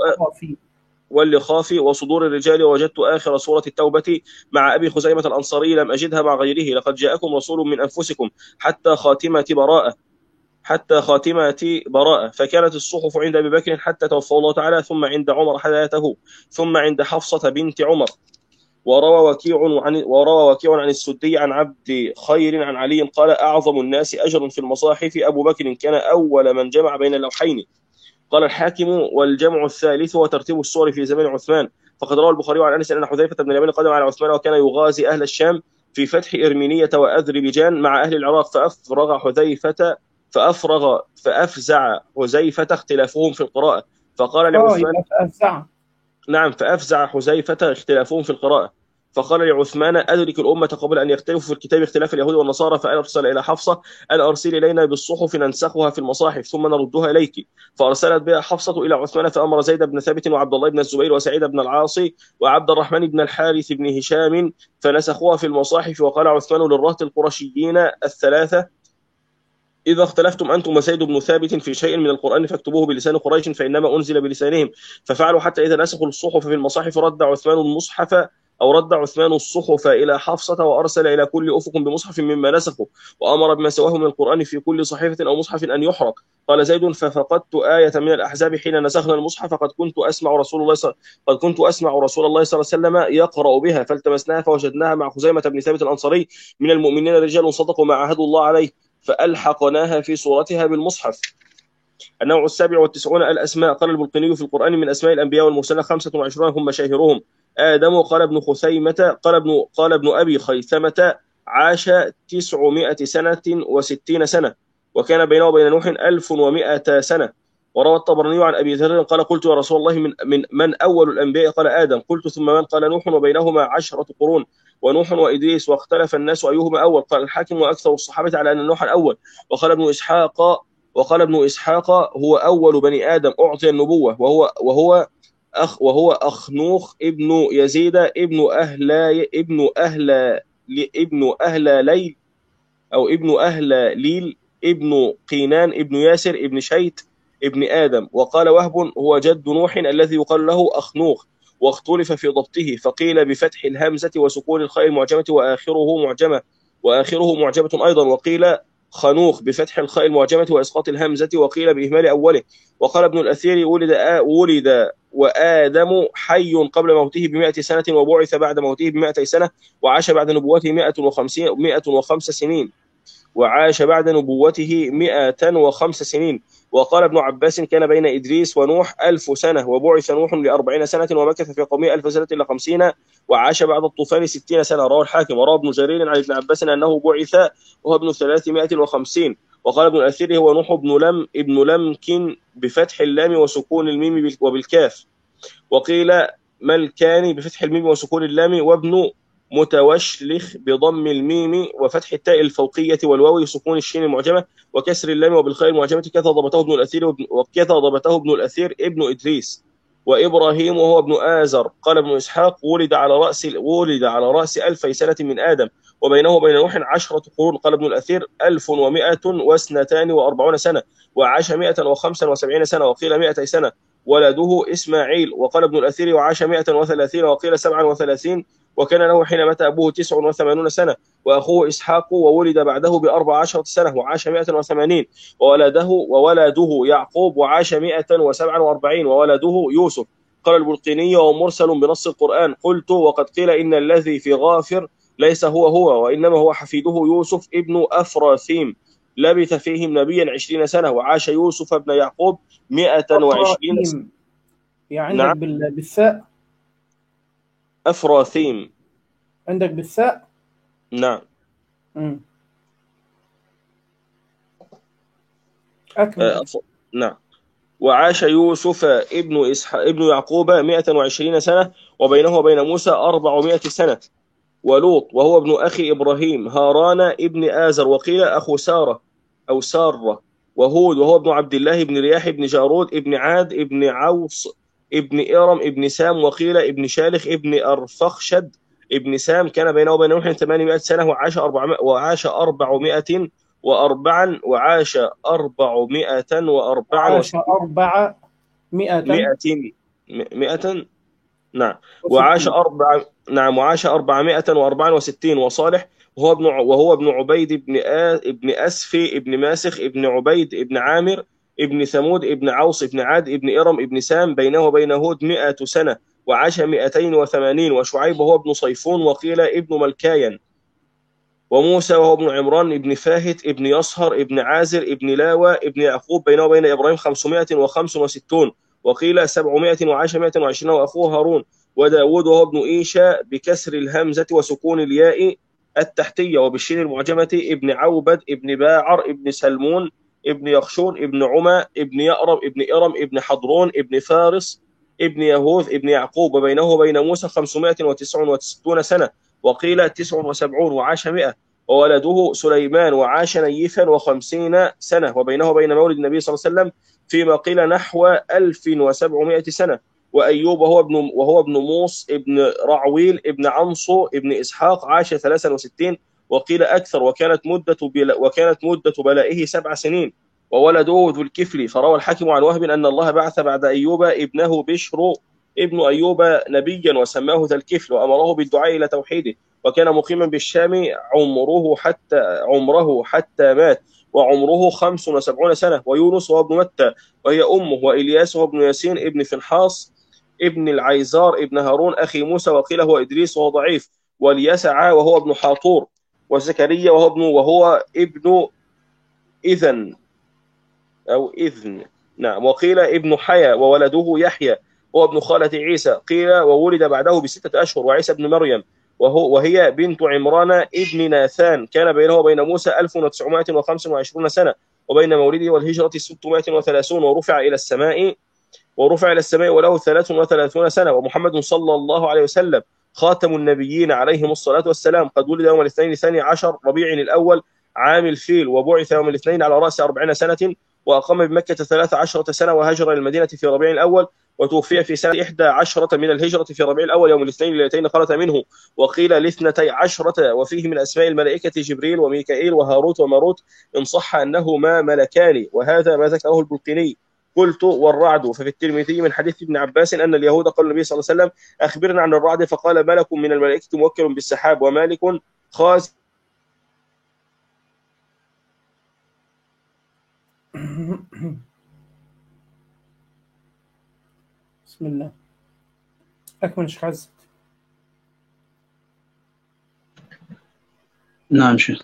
E: واللخاف وصدور الرجال، ووجدت آخر سورة التوبة مع أبي خزيمة الأنصاري لم أجدها مع غيره، لقد جاءكم رسول من أنفسكم حتى خاتمة براءة حتى خاتمة براءة. فكانت الصحف عند أبي بكر حتى توفى الله تعالى، ثم عند عمر حياته، ثم عند حفصة بنت عمر. وروى وكيع عن وروى وكيع عن السدي عن عبد خير عن علي قال أعظم الناس أجرا في المصاحف أبو بكر، كان أول من جمع بين اللوحين. قال الحاكم والجمع الثالث وترتيب السور في زمن عثمان. فقد روى البخاري عن أنس أن حذيفة بن اليمان قدم على عثمان وكان يغازي أهل الشام في فتح إرمينية وأذربيجان مع أهل العراق، فأفرغ حذيفة فأفرغ فأفزع حذيفة اختلافهم في القراءة، فقال لعثمان
A: فأفزع
E: نعم فأفزع حذيفة اختلافهم في القراءة، فقال لعثمان أدرك الأمة قبل أن يختلفوا في الكتاب اختلاف اليهود والنصارى، فأرسل إلى حفصة أن أرسل إلينا بالصحف ننسخها في المصاحف ثم نردها إليك، فأرسلت بها حفصة إلى عثمان، فأمر زيد بن ثابت وعبد الله بن الزبير وسعيد بن العاص وعبد الرحمن بن الحارث بن هشام فنسخوها في المصاحف. وقال عثمان للرهط القرشيين الثلاثة إذا اختلفتم أنتم وزيد بن ثابت في شيء من القرآن فاكتبوه بلسان قريش فإنما أنزل بلسانهم، ففعلوا حتى إذا نسخوا الصحف في المصاحف رد عثمان المصحف أو رد عثمان الصحف إلى حفصة وأرسل إلى كل أفق بمصحف مما نسخوا، وأمر بما سواه من القرآن في كل صحيفة أو مصحف أن يحرق. قال زيد ففقدت آية من الأحزاب حين نسخنا المصحف قد كنت أسمع رسول الله ص... قد كنت أسمع رسول الله صلى الله عليه وسلم يقرأ بها، فالتمسناها فوجدناها مع خزيمة بن ثابت الأنصاري من المؤمنين رجال صدقوا ما عهدوا الله عليه، فألحقناها في صورتها بالمصحف. النوع السابع والتسعون الأسماء. قال البلقيني في القرآن من أسماء الأنبياء والمرسلين خمسة وعشرون هم مشاهيرهم آدم. قال ابن خثيمة قال ابن قال ابن أبي خيثمة عاش تسعمائة سنة وستين سنة، وكان بينه وبين نوح ألف ومائة سنة. وروى الطبراني عن أبي ذر قال قلت يا رسول الله من من من أول الأنبياء؟ قال آدم. قلت ثم من؟ قال نوح وبينهما عشرة قرون، ونوح وإدريس، واختلف الناس أيهما أول. قال الحاكم وأكثر الصحابة على أن نوح الأول. وقال ابن إسحاق وقال ابن إسحاق هو أول بني آدم أعطي النبوة، وهو وهو أخ وهو أخنوخ ابن يزيد ابن أهل ابن أهل ابن أهل ليل أو ابن أهل ليل ابن قينان ابن ياسر ابن شيت ابن آدم. وقال وهب هو جد نوح الذي يقال له أخنوخ، واختلف في ضبطه، فقيل بفتح الهمزة وسكون الخاء المعجمة وآخره معجمة وآخره معجمة أيضا، وقيل خنوخ بفتح الخاء المعجمة وإسقاط الهمزة، وقيل بإهمال أوله. وقال ابن الأثير ولد آ ولد وآدم حي قبل موته بمائة سنة، وبعث بعد موته بمائتي سنة، وعاش بعد نبوته مائة وخمسين مائة وخمس سنين وعاش بعد نبوته مائة وخمس سنين. وقال ابن عباس كان بين إدريس ونوح ألف سنة، وبعث نوح لأربعين سنة ومكث في قومه ألف سنة إلى خمسين، وعاش بعد الطوفان ستين سنة. رواه الحاكم. وروى ابن جرير عن ابن عباس أنه بعث وهو ابن ثلاثمائة وخمسين. وقال ابن الأثير هو نوح ابن لم ابن لمكن بفتح اللام وسكون الميم وبالكاف، وقيل ملكاني بفتح الميم وسكون اللام، وابن متوشلخ بضم الميم وفتح التاء الفوقية والواو وسكون الشين المعجمة وكسر اللام وبالخاء المعجمة، كذا ضبطه ابن الأثير وكذا ضبطه ابن الأثير ابن إدريس. وإبراهيم وهو ابن آزر. قال ابن إسحاق ولد على رأس ولد على رأس ألفي سنة من آدم، وبينه وبين نوح عشرة قرون. قال ابن الأثير ألف ومائة واثنتان وأربعون سنة، وعاش مائة وخمسة وسبعين سنة، وقيل مائتي سنة. ولده إسماعيل. وقال ابن الأثير وعاش مائة وثلاثين، وقيل سبعا وثلاثين، وكان له حين مات أبوه تسع وثمانون سنة، وأخوه إسحاق وولد بعده بأربع عشرة سنة وعاش مائة وثمانين، وولده وولده يعقوب وعاش مائة وسبعة وأربعين، وولده يوسف. قال البلقيني ومرسل بنص القرآن. قلت وقد قيل إن الذي في غافر ليس هو هو، وإنما هو حفيده يوسف ابن أفراثيم، لبث فيهم نبيا عشرين سنة، وعاش يوسف ابن يعقوب مائة وعشرين سنة.
A: يعني عندك نعم. بالثاء
E: أفراثيم
A: عندك بالثاء.
E: نعم.
A: مم. أكمل.
E: أف... نعم. وعاش يوسف ابن إسحاق ابن يعقوب مائة وعشرين سنة، وبينه وبين موسى أربعمائة سنة. ولوط وهو ابن أخي إبراهيم، هاران ابن آزر، وقيل أخو سارة أو سارة. وهود وهو ابن عبد الله ابن رياح ابن جارود ابن عاد ابن عوص ابن إرم ابن سام، وقيل ابن شالخ ابن أرفخشد ابن سام. كان بينه وبين نوح ثمانمائة سنة، وعاش أربعمائة وعاش أربعمائة وأربعا وعاش أربعمائة وأربعا
A: وعاش أربعمائة
E: مائة مائة نعم. وعاش أربع نعم وعاش أربعمائة وأربعا وستين. وصالح وهو ابن وهو ابن عبيد ابن آ... ابن أسفي ابن ماسخ ابن عبيد ابن عامر ابن ثمود ابن عوص ابن عاد ابن إرم ابن سام، بينه وبين هود مائة سنة، وعاش مائتين وثمانين. وشعيب وهو ابن صيفون، وقيل ابن ملكاين. وموسى وهو ابن عمران ابن فاهت ابن يصهر ابن عازر ابن لاوى ابن يعقوب، بينه وبين إبراهيم خمسمائة وخمس وستون، وقيل سبعمائة، وعاش مائة وعشرين، وأخوه هارون. وداود وهو ابن إيشا بكسر الهمزة وسكون الياء التحتية، وبالشين المعجمة ابن عوبد ابن باعر ابن سلمون ابن يخشون ابن عمى ابن يأرم ابن إرم ابن حضرون ابن فارس ابن يهوذ ابن يعقوب، وبينه وبين موسى خمسمائة وتسع وستون سنة، وقيل تسع وسبعون، وعاش مائة. وولده سليمان وعاش نيفا وخمسين سنة، وبينه وبين مولد النبي صلى الله عليه وسلم فيما قيل نحو ألف وسبعمائة سنة. وأيوب وهو ابن وهو ابن موص ابن رعويل ابن عنصو ابن إسحاق، عاش ثلاثا وستين، وقيل أكثر، وكانت مدة بلا وكانت مدة بلائه سبع سنين. وولده ذو الكفل. فروى الحاكم عن وهب أن الله بعث بعد أيوب ابنه بشر ابن أيوب نبيا، وسماه ذا الكفل، وأمره بالدعاء إلى توحيده، وكان مقيما بالشام عمره حتى عمره حتى مات، وعمره خمس وسبعون سنة. ويونس وهو ابن متى وهي أمه. وإلياس وهو ابن ياسين ابن فنحاس ابن العيزار ابن هارون أخي موسى، وقيل هو إدريس وهو ضعيف. واليسع وهو ابن حاطور. وزكريا وهو ابن وهو ابن إذن أو إذن نعم، وقيل ابن حيا. وولده يحيى وهو ابن خالة عيسى، قيل وولد بعده بستة أشهر. وعيسى ابن مريم وهو وهي بنت عمران ابن ناثان، كان بينه وبين موسى ألف وتسعمائة وخمس وعشرين سنة، وبين مولده والهجرة ستمائة وثلاثون. ورفع إلى السماء ورفع إلى السماء وله ثلاث وثلاثون سنة. ومحمد صلى الله عليه وسلم خاتم النبيين عليهم الصلاة والسلام، قد ولد يوم الاثنين الثاني عشر ربيع الأول عام الفيل، وبعث يوم الاثنين على رأس أربعين سنة، وأقام بمكة ثلاث عشرة سنة، وهاجر إلى المدينة في ربيع الأول، وتوفي في سنة إحدى عشرة من الهجرة في ربيع الأول يوم الاثنين اللتين خلت منه، وقيل لاثنتي عشرة. وفيه من أسماء الملائكة جبريل وميكائيل وهاروت وماروت، إن صح أنهما ملكان، وهذا ما ذكره البلقيني. قلت والرعد. ففي الترمذي من حديث ابن عباس أن اليهود قالوا النبي صلى الله عليه وسلم أخبرنا عن الرعد، فقال ملك من الملائكة موكل بالسحاب، ومالك خاز.
A: بسم الله. أكمل شيخ عزت.
B: نعم شيخ.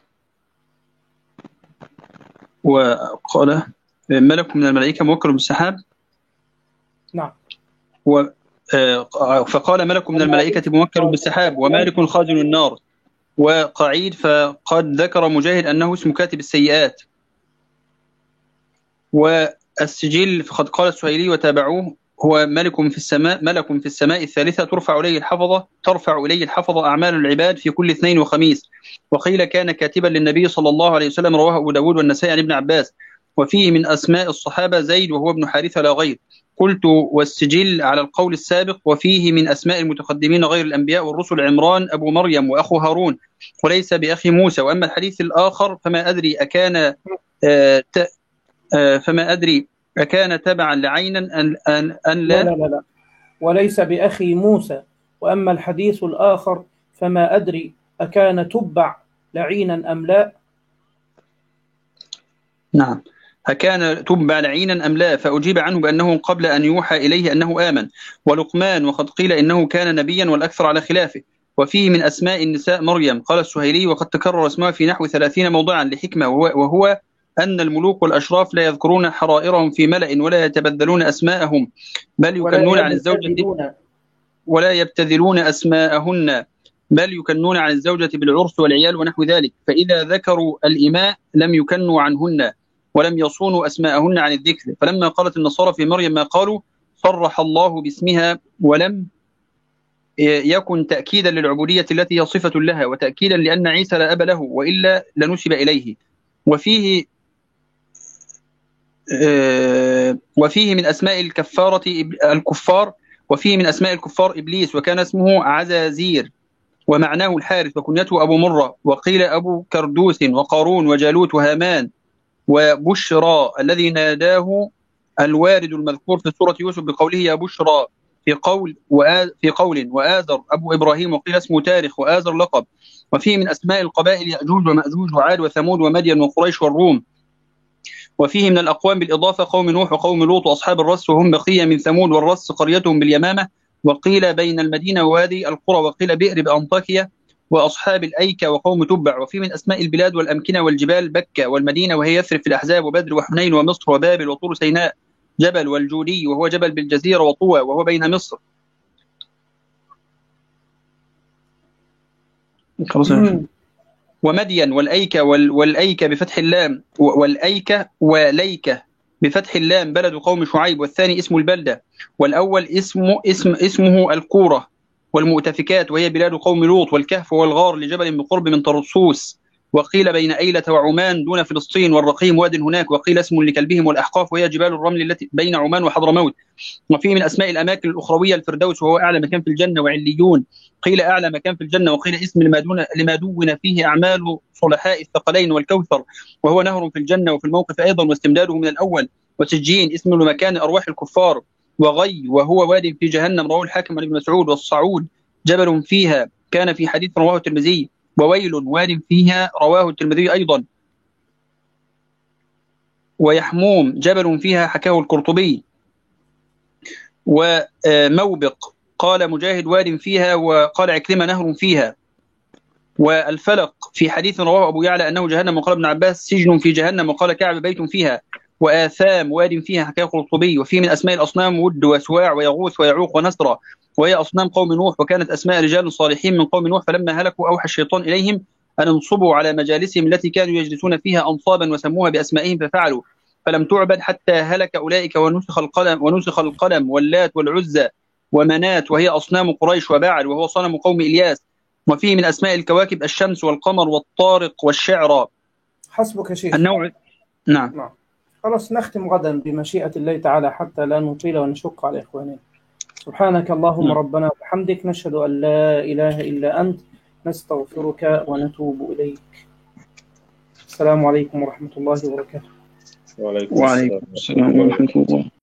B: وقال ملك من الملائكة موكل بالسحاب.
A: نعم.
B: و فقال ملك من الملائكة موكل بالسحاب، ومالك خازن النار. وقعيد فقد ذكر مجاهد أنه اسم كاتب السيئات. والسجل فقد قال السهيلي وتابعوه هو ملك في السماء ملك في السماء الثالثة ترفع إليه الحفظة ترفع إليه الحفظة أعمال العباد في كل اثنين وخميس. وقيل كان كاتبا للنبي صلى الله عليه وسلم، رواه أبو داود والنسائي عن ابن عباس. وفيه من أسماء الصحابة زيد وهو ابن حارثة لا غير. قلت والسجل على القول السابق وفيه من أسماء المتقدمين غير الأنبياء والرسل عمران أبو مريم وأخو هارون وليس بأخي موسى. وأما الحديث الآخر فما أدري أكان آه ت آه فما أدري أكان تبعا لعينا أن, أن, أن لا
A: لا لا لا وليس بأخي موسى. وأما الحديث الآخر فما أدري أكان تبع لعينا أم لا.
B: نعم، أكان تبع لعينا أم لا، فأجيب عنه بأنه قبل أن يوحى إليه أنه آمن. ولقمان وقد قيل إنه كان نبيا والأكثر على خلافه. وفيه من أسماء النساء مريم. قال السهيلي وقد تكرر اسمها في نحو ثلاثين موضعا لحكمة، وهو أن الملوك والأشراف لا يذكرون حرائرهم في ملأ ولا يتبدلون أسماءهم بل يكنون عن الزوجة ولا يبتذلون أسماءهن بل يكنون عن الزوجة بالعرس والعيال ونحو ذلك. فإذا ذكروا الإماء لم يكنوا عنهن ولم يصونوا أسماءهن عن الذكر. فلما قالت النصارى في مريم ما قالوا صرح الله باسمها ولم يكن تأكيدا للعبودية التي هي صفة لها وتأكيدا لأن عيسى لا أب له وإلا لنسب إليه. وفيه وفيه من أسماء الكفارة الكفار وفيه من أسماء الكفار إبليس وكان اسمه عزازير ومعناه الحارث وكنيته أبو مرة وقيل أبو كردوس وقارون وجالوت وهامان وبشرى الذي ناداه الوارد المذكور في سورة يوسف بقوله يا بشرى في قول في قول وآذر أبو إبراهيم وقيل اسمه تارخ وآذر لقب. وفيه من أسماء القبائل يأجوج ومأجوج وعاد وثمود ومدين وقريش والروم. وفيه من الأقوام بالإضافة قوم نوح وقوم لوط وأصحاب الرس وهم بقية من ثمود والرس قريتهم باليمامة وقيل بين المدينة ووادي القرى وقيل بئر بأنطاكية وأصحاب الأيكة وقوم تبع. وفيه من أسماء البلاد والأمكنة والجبال بكة والمدينة وهي يثرب في الأحزاب وبدر وحنين ومصر وبابل وطور سيناء جبل والجودي وهو جبل بالجزيرة وطوى وهو بين مصر. ومدين والأيكة والأيكة بفتح اللام والأيكة وليكة بفتح اللام بلد قوم شعيب والثاني اسم البلدة والأول اسمه اسم اسمه القورة والمؤتفكات وهي بلاد قوم لوط والكهف والغار لجبل بقرب من طرسوس وقيل بين أيلة وعمان دون فلسطين والرقيم واد هناك وقيل اسم لكلبهم والأحقاف وهي جبال الرمل التي بين عمان وحضرموت. وفيه من أسماء الأماكن الأخروية الفردوس وهو أعلى مكان في الجنة وعليون قيل أعلى مكان في الجنة وقيل اسم لما دون لما دون فيه أعمال صلحاء الثقلين والكوثر وهو نهر في الجنة وفي الموقف أيضا واستمداده من الأول. وسجين اسم لمكان أرواح الكفار وغي وهو واد في جهنم رواه الحاكم عن ابن مسعود. والصعود جبل فيها كان في حديث رواه الترمذي وويل واد فيها رواه الترمذي أيضا. ويحموم جبل فيها حكاه القرطبي. وموبق قال مجاهد واد فيها وقال عكرمة نهر فيها. والفلق في حديث رواه أبو يعلى أنه جهنم وقال ابن عباس سجن في جهنم وقال كعب بيت فيها. وآثام واد فيها حكاه القرطبي. وفي من أسماء الأصنام ود وسواع ويغوث ويعوق ونسرى وهي أصنام قوم نوح وكانت أسماء رجال صالحين من قوم نوح فلما هلكوا أوحى الشيطان إليهم أن انصبوا على مجالسهم التي كانوا يجلسون فيها أنصابا وسموها بأسمائهم ففعلوا فلم تعبد حتى هلك أولئك ونسخ القلم ونسخ القلم واللات والعزى ومنات وهي أصنام قريش وبعل وهو صنم قوم إلياس. وفيه من أسماء الكواكب الشمس والقمر والطارق والشعرى.
A: حسبك شيخ.
B: النوع نعم.
A: نعم خلاص نختم غدا بمشيئة الله تعالى حتى لا نطيل ونشق على إخواننا. سبحانك اللهم م. ربنا وبحمدك نشهد أن لا إله إلا أنت نستغفرك ونتوب إليك. السلام عليكم ورحمة الله وبركاته.
E: وعليكم السلام ورحمة الله.